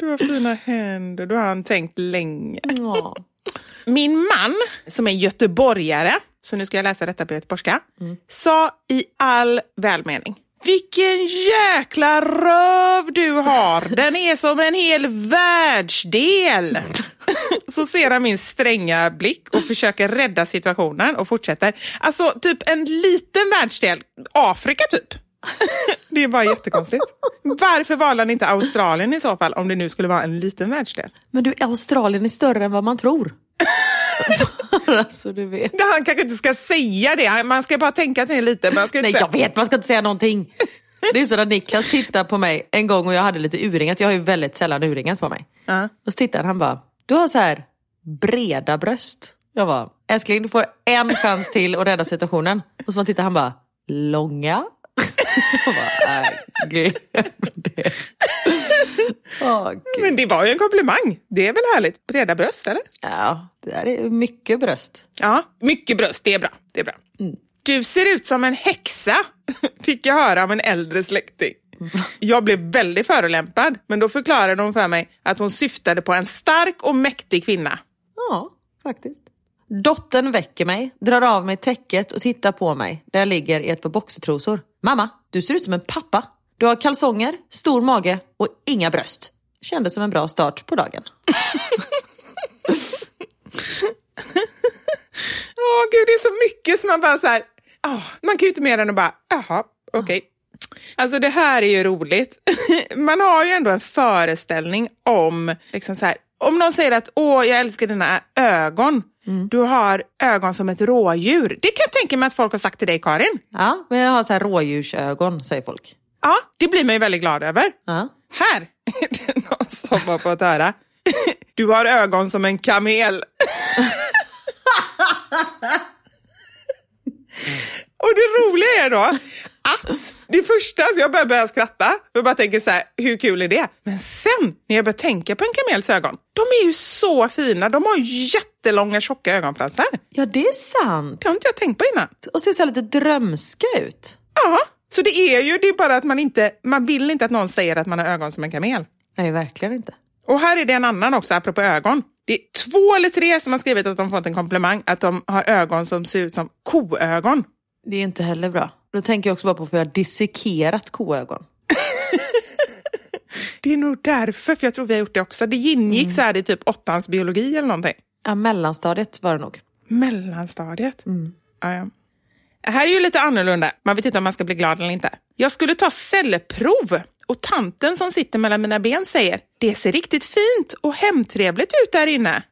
Du har fina händer. Du har han tänkt länge. Ja. Min man, som är göteborgare, så nu ska jag läsa detta på göteborgska, sa i all välmening: vilken jäkla röv du har. Den är som en hel världsdel. Så ser han min stränga blick och försöker rädda situationen och fortsätter. Alltså typ en liten världsdel. Afrika typ. Det är bara jättekonstigt. Varför valde han inte Australien i så fall, om det nu skulle vara en liten världsdel? Men du, Australien är större än vad man tror. Alltså, du vet. Han kanske inte ska säga det. Man ska bara tänka att det är lite. Man ska inte Nej, säga... jag vet, man ska inte säga någonting. Det är så att Niklas tittar på mig en gång och jag hade lite uringat. Jag har ju väldigt sällan uringat på mig. Och så tittar han bara: du har så här breda bröst. Jag bara: älskling, du får en chans till att rädda situationen. Och så tittar han bara: långa? Jag bara: gud. Men det var ju en komplimang. Det är väl härligt. Breda bröst, eller? Ja, det där är mycket bröst. Ja, mycket bröst. Det är bra. Det är bra. Du ser ut som en häxa, fick jag höra av en äldre släkting. Jag blev väldigt förolämpad, men då förklarade hon för mig att hon syftade på en stark och mäktig kvinna. Ja, faktiskt. Dottern väcker mig, drar av mig täcket och tittar på mig där jag ligger i ett par boxertrosor. Mamma, du ser ut som en pappa. Du har kalsonger, stor mage och inga bröst. Kändes som en bra start på dagen. Gud, det är så mycket som man bara så här... man kan ju inte mer än att bara, jaha, okej. Alltså det här är ju roligt. Man har ju ändå en föreställning om, liksom så här, om någon säger att jag älskar dina ögon. Du har ögon som ett rådjur. Det kan jag tänka mig att folk har sagt till dig, Karin. Ja, men jag har så här rådjursögon, säger folk. Ja, det blir man ju väldigt glad över. Ja. Här är det någon som har fått höra: du har ögon som en kamel. Och det roliga är då att det första, så jag börjar skratta. Jag bara tänker så här, hur kul är det? Men sen när jag börjar tänka på en kamels ögon, de är ju så fina. De har ju jättelånga, tjocka ögonfransar. Ja, det är sant. Det har inte jag tänkt på innan. Och ser så lite drömska ut. Ja, så det är bara att man vill inte att någon säger att man har ögon som en kamel. Nej, verkligen inte. Och här är det en annan också, apropå ögon. Det är 2 eller 3 som har skrivit att de fått en komplimang, att de har ögon som ser ut som koögon. Det är inte heller bra. Då tänker jag också bara på att vi har dissekerat koögon. Det är nog därför, för jag tror vi har gjort det också. Det ingick så här i typ 8:ans biologi eller någonting. Ja, mellanstadiet var det nog. Mellanstadiet? Ja. Här är ju lite annorlunda. Man vet inte om man ska bli glad eller inte. Jag skulle ta cellprov och tanten som sitter mellan mina ben säger: det ser riktigt fint och hemtrevligt ut där inne.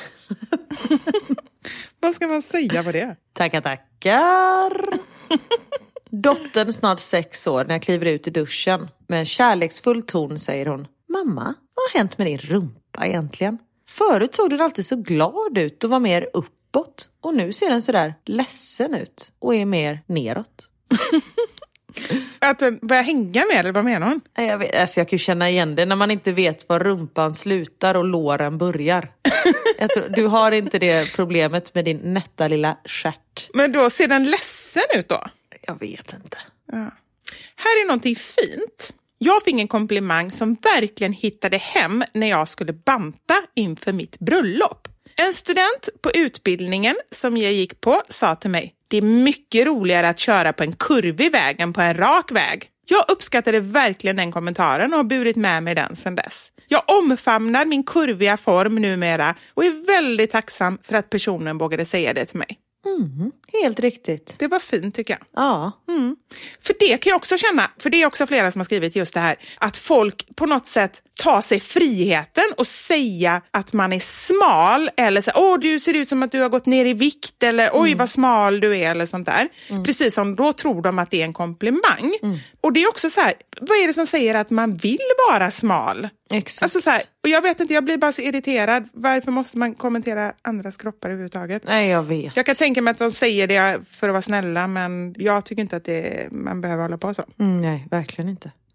Vad ska man säga på det? Tackar. Dottern snart 6 år, när jag kliver ut i duschen. Med en kärleksfull ton säger hon: mamma, vad har hänt med din rumpa egentligen? Förut såg du alltid så glad ut och var mer uppåt. Och nu ser den så där ledsen ut och är mer neråt. Att den börjar hänga med, eller vad menar hon? Jag kan ju känna igen det när man inte vet var rumpan slutar och låren börjar. Du har inte det problemet med din nätta lilla stjärt. Men då ser den ledsen ut då? Jag vet inte. Ja. Här är någonting fint. Jag fick en komplimang som verkligen hittade hem när jag skulle banta inför mitt bröllop. En student på utbildningen som jag gick på sa till mig: det är mycket roligare att köra på en kurvig väg än på en rak väg. Jag uppskattade verkligen den kommentaren och har burit med mig den sedan dess. Jag omfamnar min kurviga form numera och är väldigt tacksam för att personen vågade säga det till mig. Helt riktigt. Det var fint, tycker jag. Ja. För det kan jag också känna, för det är också flera som har skrivit just det här, att folk på något sätt tar sig friheten och säga att man är smal, eller så, du ser ut som att du har gått ner i vikt, eller oj vad smal du är, eller sånt där. Precis som då tror de att det är en komplimang. Och det är också så här, vad är det som säger att man vill vara smal? Exakt. Alltså så här, och jag vet inte, jag blir bara så irriterad. Varför måste man kommentera andras kroppar överhuvudtaget? Nej, jag vet. Jag kan tänka mig att de säger det för att vara snälla, men jag tycker inte att man behöver hålla på så. Nej, verkligen inte.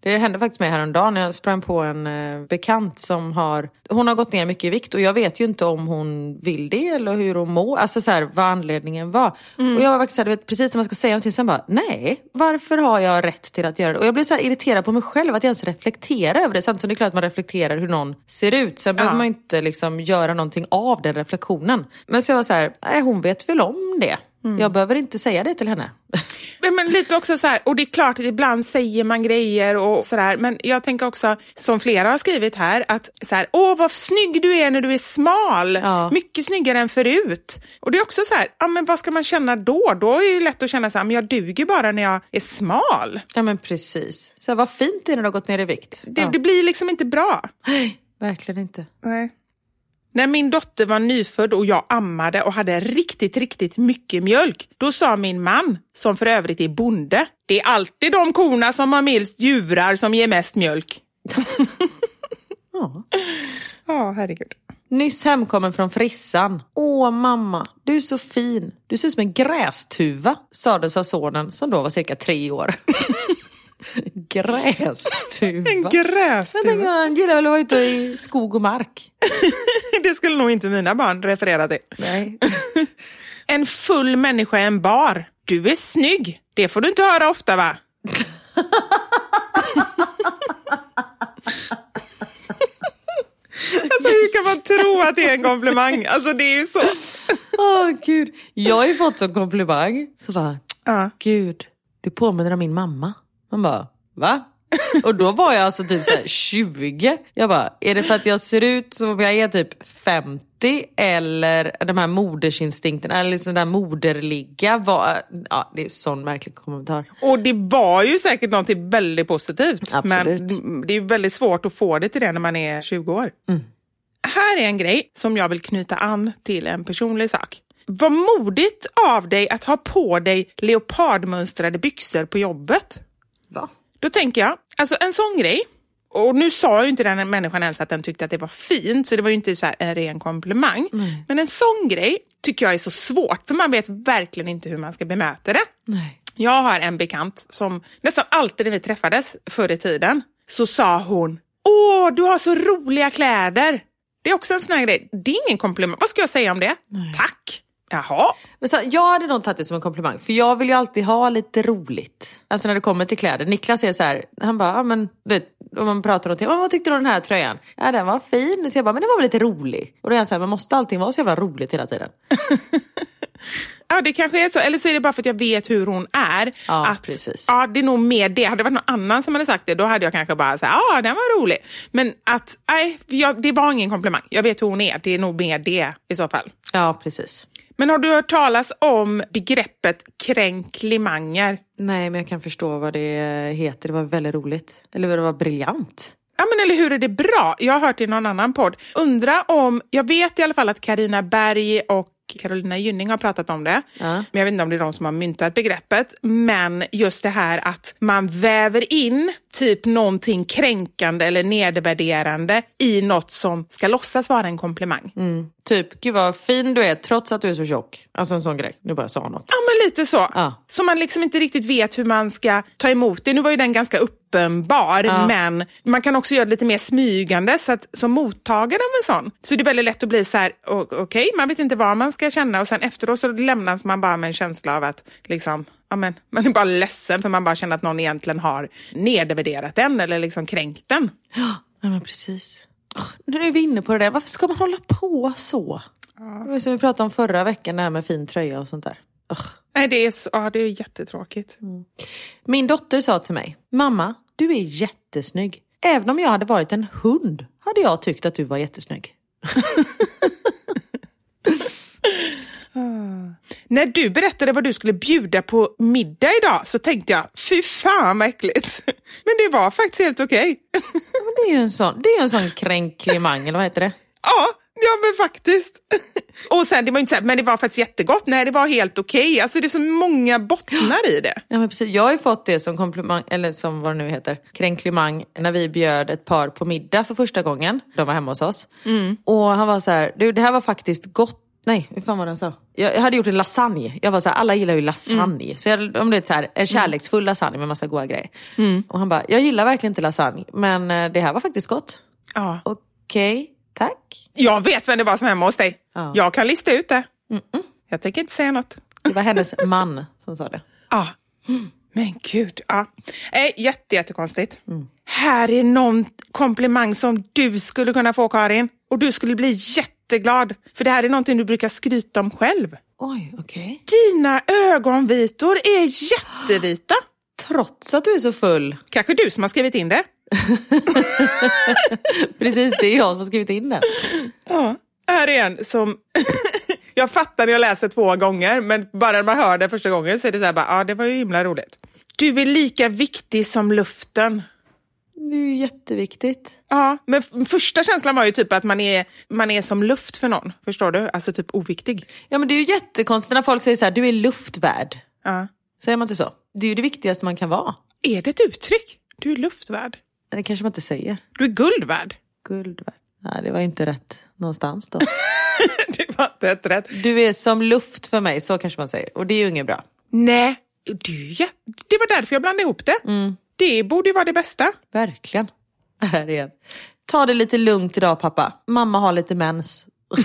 Det hände faktiskt mig häromdagen när jag sprang på en bekant som hon har gått ner mycket i vikt och jag vet ju inte om hon vill det eller hur hon mår, alltså så här, vad anledningen var. Och jag var faktiskt så här, du vet, precis när man ska säga någonting sen bara, nej, varför har jag rätt till att göra det? Och jag blev så här irriterad på mig själv att jag ens reflekterar över det, samtidigt som det är klart att man reflekterar hur någon ser ut, sen behöver man inte liksom göra någonting av den reflektionen. Men så jag var så här, nej, hon vet väl om det. Jag behöver inte säga det till henne. Men lite också så här, och det är klart att ibland säger man grejer och sådär, men jag tänker också, som flera har skrivit här, att så här, åh vad snygg du är när du är smal, mycket snyggare än förut. Och det är också så här, ja men vad ska man känna då? Då är det lätt att känna så här, men jag duger bara när jag är smal. Ja men precis, så här, vad fint det är när du har gått ner i vikt. Det blir liksom inte bra. Nej, verkligen inte. Nej. När min dotter var nyfödd och jag ammade och hade riktigt, riktigt mycket mjölk, då sa min man, som för övrigt är bonde, det är alltid de korna som har minst djurar som ger mest mjölk. Ja, herregud. Nyss hemkommen från frissan. Åh mamma, du är så fin. Du ser ut som en grästuva, sades av sonen som då var cirka 3 år. Grästuva. En grästuva. Jag tänker, han gillar väl att vara ute i skog och mark. Det skulle nog inte mina barn referera till. Nej. En full människa i en bar. Du är snygg. Det får du inte höra ofta, va? Alltså hur kan man tro att det är en komplimang? Alltså det är ju så. Gud. Jag har ju fått en komplimang. Så bara, gud, du påminner om min mamma. Man bara, va? Och då var jag alltså typ så här 20. Jag bara, är det för att jag ser ut som om jag är typ 50? Eller de här modersinstinkterna, eller liksom där moderliga. Ja, det är sån märklig kommentar. Och det var ju säkert något väldigt positivt. Absolut. Men det är ju väldigt svårt att få det till det när man är 20 år. Här är en grej som jag vill knyta an till en personlig sak. Vad modigt av dig att ha på dig leopardmönstrade byxor på jobbet. Va? Då tänker jag, alltså en sån grej, och nu sa ju inte den människan ens att den tyckte att det var fint, så det var ju inte så här en ren komplimang. Men en sån grej tycker jag är så svårt, för man vet verkligen inte hur man ska bemöta det. Nej. Jag har en bekant som nästan alltid när vi träffades förr i tiden, så sa hon, åh du har så roliga kläder. Det är också en sån här grej, det är ingen komplimang, vad ska jag säga om det? Nej. Tack. Jaha. Men så, jag hade nog tagit det som en komplimang. För jag vill ju alltid ha lite roligt. Alltså när det kommer till kläder. Niklas är så här, han bara, ja men vet, om man pratar om någonting, vad tyckte du om den här tröjan? Ja den var fin. Så jag bara, men den var väl lite rolig. Och då är jag så här, men måste allting vara så jävla roligt hela tiden? Ja, det kanske är så. Eller så är det bara för att jag vet hur hon är. Ja, att, precis. Ja, det är nog med det. Hade det varit någon annan som hade sagt det, då hade jag kanske bara sagt, ja, den var rolig. Men att, nej, det var ingen komplimang. Jag vet hur hon är. Det är nog med det i så fall. Ja, precis. Men har du hört talas om begreppet kränklimanger? Nej, men jag kan förstå vad det heter. Det var väldigt roligt. Eller det var briljant. Ja, men eller hur är det bra? Jag har hört det i någon annan podd. Undra om, jag vet i alla fall att Carina Berg och Carolina Gynning har pratat om det. Men jag vet inte om det är de som har myntat begreppet. Men just det här att man väver in typ någonting kränkande eller nedvärderande i något som ska låtsas vara en komplimang. Typ, gud vad fin du är trots att du är så tjock. Alltså en sån grej. Nu bara sa något. Ja, men lite så. Så man liksom inte riktigt vet hur man ska ta emot det. Nu var ju den ganska uppenbar, men man kan också göra det lite mer smygande så att som mottagare av en sån. Så det är väldigt lätt att bli så här, okej, man vet inte vad man ska känna och sen efteråt så lämnas man bara med en känsla av att liksom, ja men, man är bara ledsen för man bara känner att någon egentligen har nedvärderat den eller liksom kränkt den. Ja, men precis. Nu är vi inne på det där. Varför ska man hålla på så? Det var som vi pratade om förra veckan, det här med fin tröja och sånt där. Nej, det är jättetråkigt. Min dotter sa till mig, mamma, du är jättesnygg. Även om jag hade varit en hund hade jag tyckt att du var jättesnygg. När du berättade vad du skulle bjuda på middag idag så tänkte jag, fy fan vad äckligt. Men det var faktiskt helt okej. Det är ju en sån kränklimang, eller vad heter det? Ja men faktiskt. Och sen, det var inte så här, men det var faktiskt jättegott. Nej, det var helt okej. Alltså det är så många bottnar i det. Ja men precis, jag har ju fått det som komplimang, eller som vad det nu heter, kränklimang, när vi bjöd ett par på middag för första gången. De var hemma hos oss. Och han var så här, du det här var faktiskt gott Nej, hur fan var den så? Jag hade gjort en lasagne. Jag var så här, alla gillar ju lasagne. Så jag, om det är så här, en kärleksfull lasagne med massa goda grejer. Och han bara, jag gillar verkligen inte lasagne. Men det här var faktiskt gott. Ja. Okej, tack. Jag vet vem det var som hemma hos dig. Ja. Jag kan lista ut det. Jag tänker inte säga något. Det var hennes man som sa det. Ja. Men gud, ja. Jättekonstigt. Här är någon komplimang som du skulle kunna få, Karin. Och du skulle bli jätteglad. För det här är någonting du brukar skryta om själv. Oj, okej. Dina ögonvitor är jättevita. Trots att du är så full. Kanske du som har skrivit in det. Precis, det är jag som har skrivit in den. Ja. Här är en som... Jag fattar när jag läser 2 gånger. Men bara när man hör det första gången så är det så här bara, ja, det var ju himla roligt. Du är lika viktig som luften. Det är ju jätteviktigt. Ja, men första känslan var ju typ att man är som luft för någon. Förstår du? Alltså typ oviktig. Ja, men det är ju jättekonstigt när folk säger så här, du är luftvärd. Ja. Säger man inte så? Det är ju det viktigaste man kan vara. Är det ett uttryck? Du är luftvärd. Det kanske man inte säger. Du är guldvärd. Guldvärd. Nej, det var inte rätt någonstans då. Det var inte rätt. Du är som luft för mig, så kanske man säger. Och det är ju inget bra. Nej, det var därför jag blandade ihop det. Det borde ju vara det bästa. Verkligen. Här igen. Ta det lite lugnt idag, pappa. Mamma har lite mens.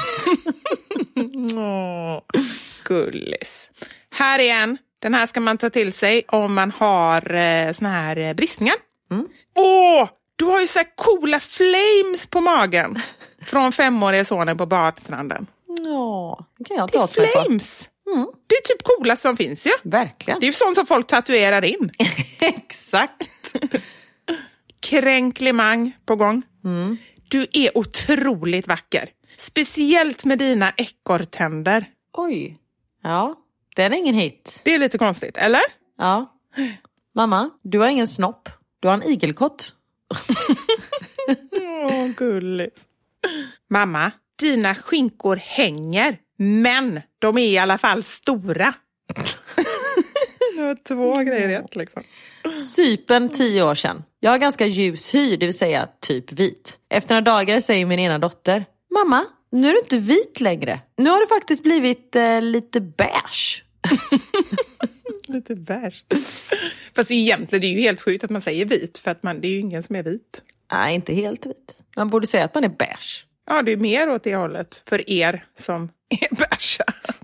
Gullis. Här är en. Den här ska man ta till sig om man har såna här bristningar. Du har ju så här coola flames på magen. Från 5-åriga sonen på badstranden. Ja, det kan jag Det ta är åt mig på. flames. Det är typ coolast som finns ju. Verkligen. Det är ju sånt som folk tatuerar in. Exakt. Kränklimang på gång. Du är otroligt vacker. Speciellt med dina ekorrtänder. Oj. Ja, den är ingen hit. Det är lite konstigt, eller? Ja. Mamma, du har ingen snopp. Du har en igelkott. Åh, gulligt. Mamma, dina skinkor hänger. Men de är i alla fall stora. Det var 2 grejer rätt liksom. Sypen 10 år sedan. Jag har ganska ljus hy, det vill säga typ vit. Efter några dagar säger min ena dotter: mamma, nu är du inte vit längre. Nu har du faktiskt blivit lite beige. Lite beige. Fast egentligen det är ju helt sjukt att man säger vit. För att det är ju ingen som är vit. Nej, inte helt vit. Man borde säga att man är beige. Ja, det är mer åt det hållet. För er som är beige.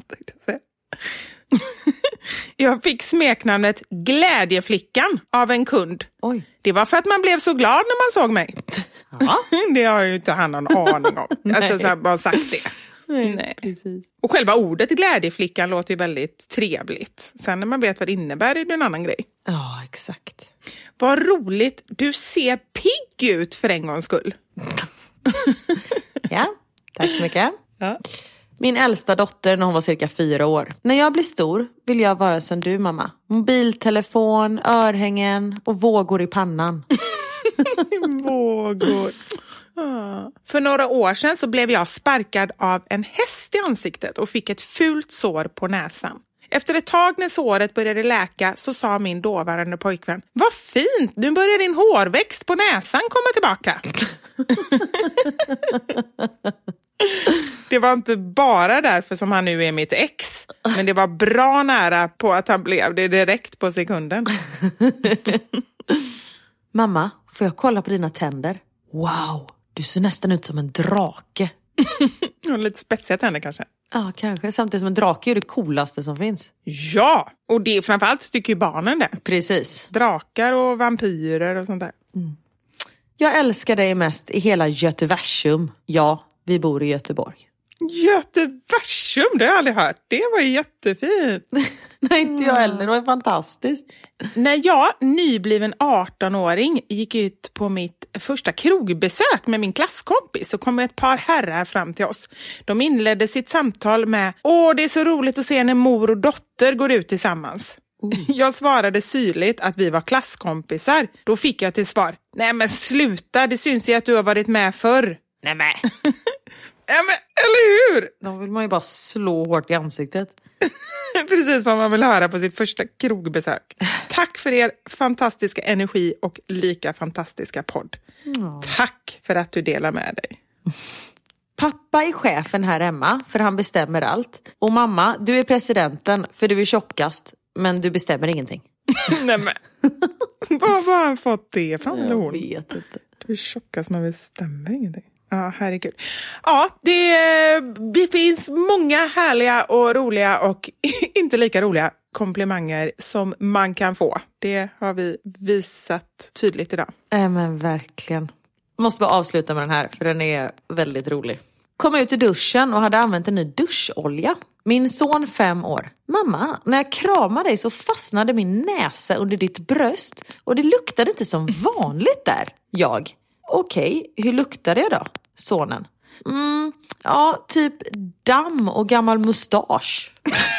Jag fick smeknamnet Glädjeflickan av en kund. Oj. Det var för att man blev så glad när man såg mig. Ja. Det har ju inte han någon aning om. Alltså så här, bara sagt det. Nej. Precis. Och själva ordet Glädjeflickan låter ju väldigt trevligt. Sen när man vet vad det innebär är det en annan grej. Ja, exakt. Vad roligt. Du ser pigg ut för en gångs skull. Ja, tack så mycket. Ja. Min äldsta dotter när hon var cirka 4 år. När jag blir stor vill jag vara som du, mamma. Mobiltelefon, örhängen och vågor i pannan. Vågor. För några år sedan så blev jag sparkad av en häst i ansiktet och fick ett fult sår på näsan. Efter ett tag när såret började läka så sa min dåvarande pojkvän: vad fint, nu börjar din hårväxt på näsan komma tillbaka. Det var inte bara därför som han nu är mitt ex. Men det var bra nära på att han blev det direkt på sekunden. Mamma, får jag kolla på dina tänder? Wow, du ser nästan ut som en drake. Lite spetsiga tänder kanske. Ja, kanske. Samtidigt som en drake är det coolaste som finns. Ja, och det framförallt tycker ju barnen det. Precis. Drakar och vampyrer och sånt där. Jag älskar dig mest i hela Göteversum. Ja, vi bor i Göteborg. Göteversum, det har jag aldrig hört. Det var ju jättefint. Nej, inte jag heller. Det var fantastiskt. När jag, nybliven 18-åring, gick ut på mitt första krogbesök med min klasskompis så kom ett par herrar fram till oss. De inledde sitt samtal med: åh, det är så roligt att se när mor och dotter går ut tillsammans. Jag svarade syrligt att vi var klasskompisar. Då fick jag till svar: nej men sluta, det syns ju att du har varit med förr. Nej men. Ja, men, eller hur? Då vill man ju bara slå hårt i ansiktet. Precis vad man vill höra på sitt första krogbesök. Tack för er fantastiska energi och lika fantastiska podd. Tack för att du delar med dig. Pappa är chefen här hemma för han bestämmer allt. Och mamma, du är presidenten för du är tjockast men du bestämmer ingenting. Nej men, var har han fått det från? Jag vet inte. Du är tjockast men bestämmer ingenting. Ja, herregud. Ja, det finns många härliga och roliga och inte lika roliga komplimanger som man kan få. Det har vi visat tydligt idag. Men verkligen. Måste bara avsluta med den här för den är väldigt rolig. Kom ut i duschen och hade använt en ny duscholja. Min son 5 år. Mamma, när jag kramade dig så fastnade min näsa under ditt bröst och det luktade inte som vanligt där. Jag. Okej, hur luktade jag då? Sonen. Ja, typ damm och gammal mustasch.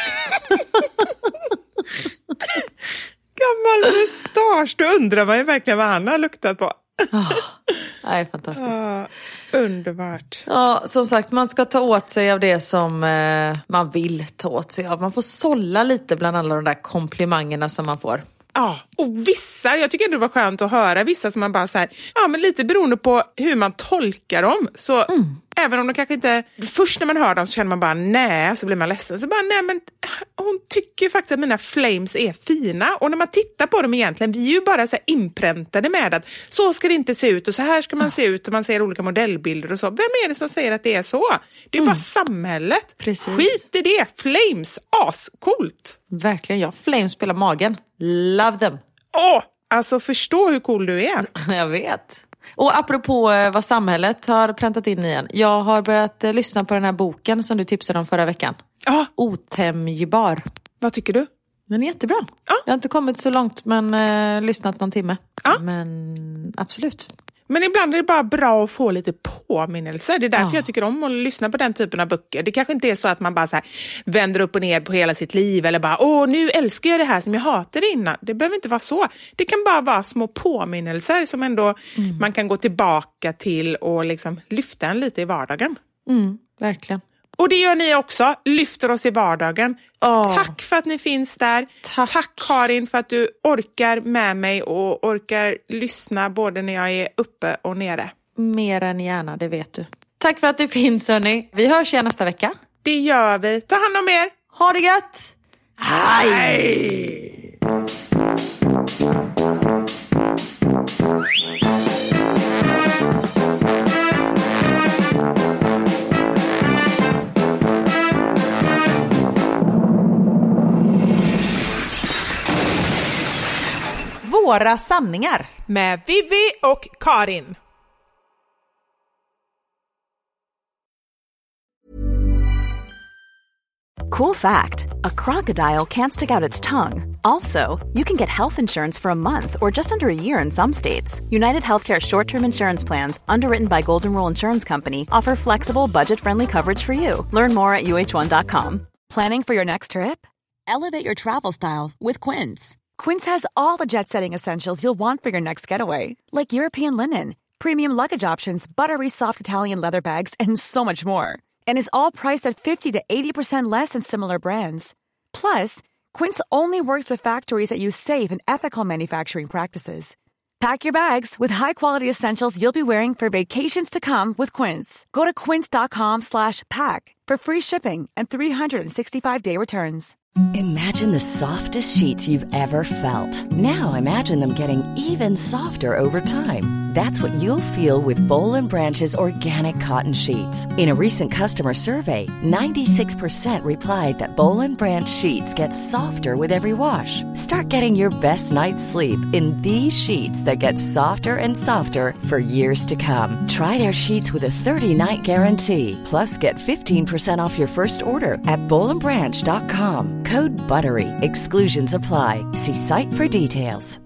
Gammal mustasch, då undrar man ju verkligen vad han har luktat på. Det är fantastiskt. Underbart. Ja, som sagt, man ska ta åt sig av det som man vill ta åt sig av. Man får sålla lite bland alla de där komplimangerna som man får. Ja, och vissa, jag tycker ändå det var skönt att höra vissa som man bara så här, ja men lite beroende på hur man tolkar dem. Så även om de kanske inte, först när man hör dem så känner man bara nej, så blir man ledsen. Så bara nej men hon tycker faktiskt att mina flames är fina. Och när man tittar på dem egentligen, vi är ju bara så här inpräntade med att så ska det inte se ut och så här ska man se ut och man ser olika modellbilder och så. Vem är det som säger att det är så? Det är bara samhället. Precis. Skit i det, flames, ascoolt. Verkligen, jag flames spelar magen. Love them. Alltså förstå hur cool du är. Jag vet. Och apropå vad samhället har präntat in igen. Jag har börjat lyssna på den här boken som du tipsade om förra veckan. Otämjbar. Vad tycker du? Den är jättebra. Jag har inte kommit så långt men lyssnat någon timme. Men absolut. Men ibland är det bara bra att få lite påminnelser. Det är därför jag tycker om att lyssna på den typen av böcker. Det kanske inte är så att man bara så här vänder upp och ner på hela sitt liv. Eller bara, nu älskar jag det här som jag hatade innan. Det behöver inte vara så. Det kan bara vara små påminnelser som ändå man kan gå tillbaka till och liksom lyfta en lite i vardagen. Verkligen. Och det gör ni också. Lyfter oss i vardagen. Tack för att ni finns där. Tack Karin för att du orkar med mig och orkar lyssna både när jag är uppe och nere. Mer än gärna, det vet du. Tack för att det finns, hörni. Vi hörs igen nästa vecka. Det gör vi. Ta hand om er. Ha det gött. Hej! Våra sanningar med Vivi och Karin. Cool fact, a crocodile can't stick out its tongue. Also, you can get health insurance for a month or just under a year in some states. United Healthcare short-term insurance plans, underwritten by Golden Rule Insurance Company, offer flexible, budget-friendly coverage for you. Learn more at uh1.com. Planning for your next trip? Elevate your travel style with Quince. Quince has all the jet-setting essentials you'll want for your next getaway, like European linen, premium luggage options, buttery soft Italian leather bags, and so much more. And is all priced at 50 to 80% less than similar brands. Plus, Quince only works with factories that use safe and ethical manufacturing practices. Pack your bags with high-quality essentials you'll be wearing for vacations to come with Quince. Go to quince.com/pack for free shipping and 365-day returns. Imagine the softest sheets you've ever felt. Now imagine them getting even softer over time. That's what you'll feel with Boll & Branch's organic cotton sheets. In a recent customer survey, 96% replied that Boll & Branch sheets get softer with every wash. Start getting your best night's sleep in these sheets that get softer and softer for years to come. Try their sheets with a 30-night guarantee. Plus, get 15% off your first order at bollandbranch.com. Code BUTTERY. Exclusions apply. See site for details.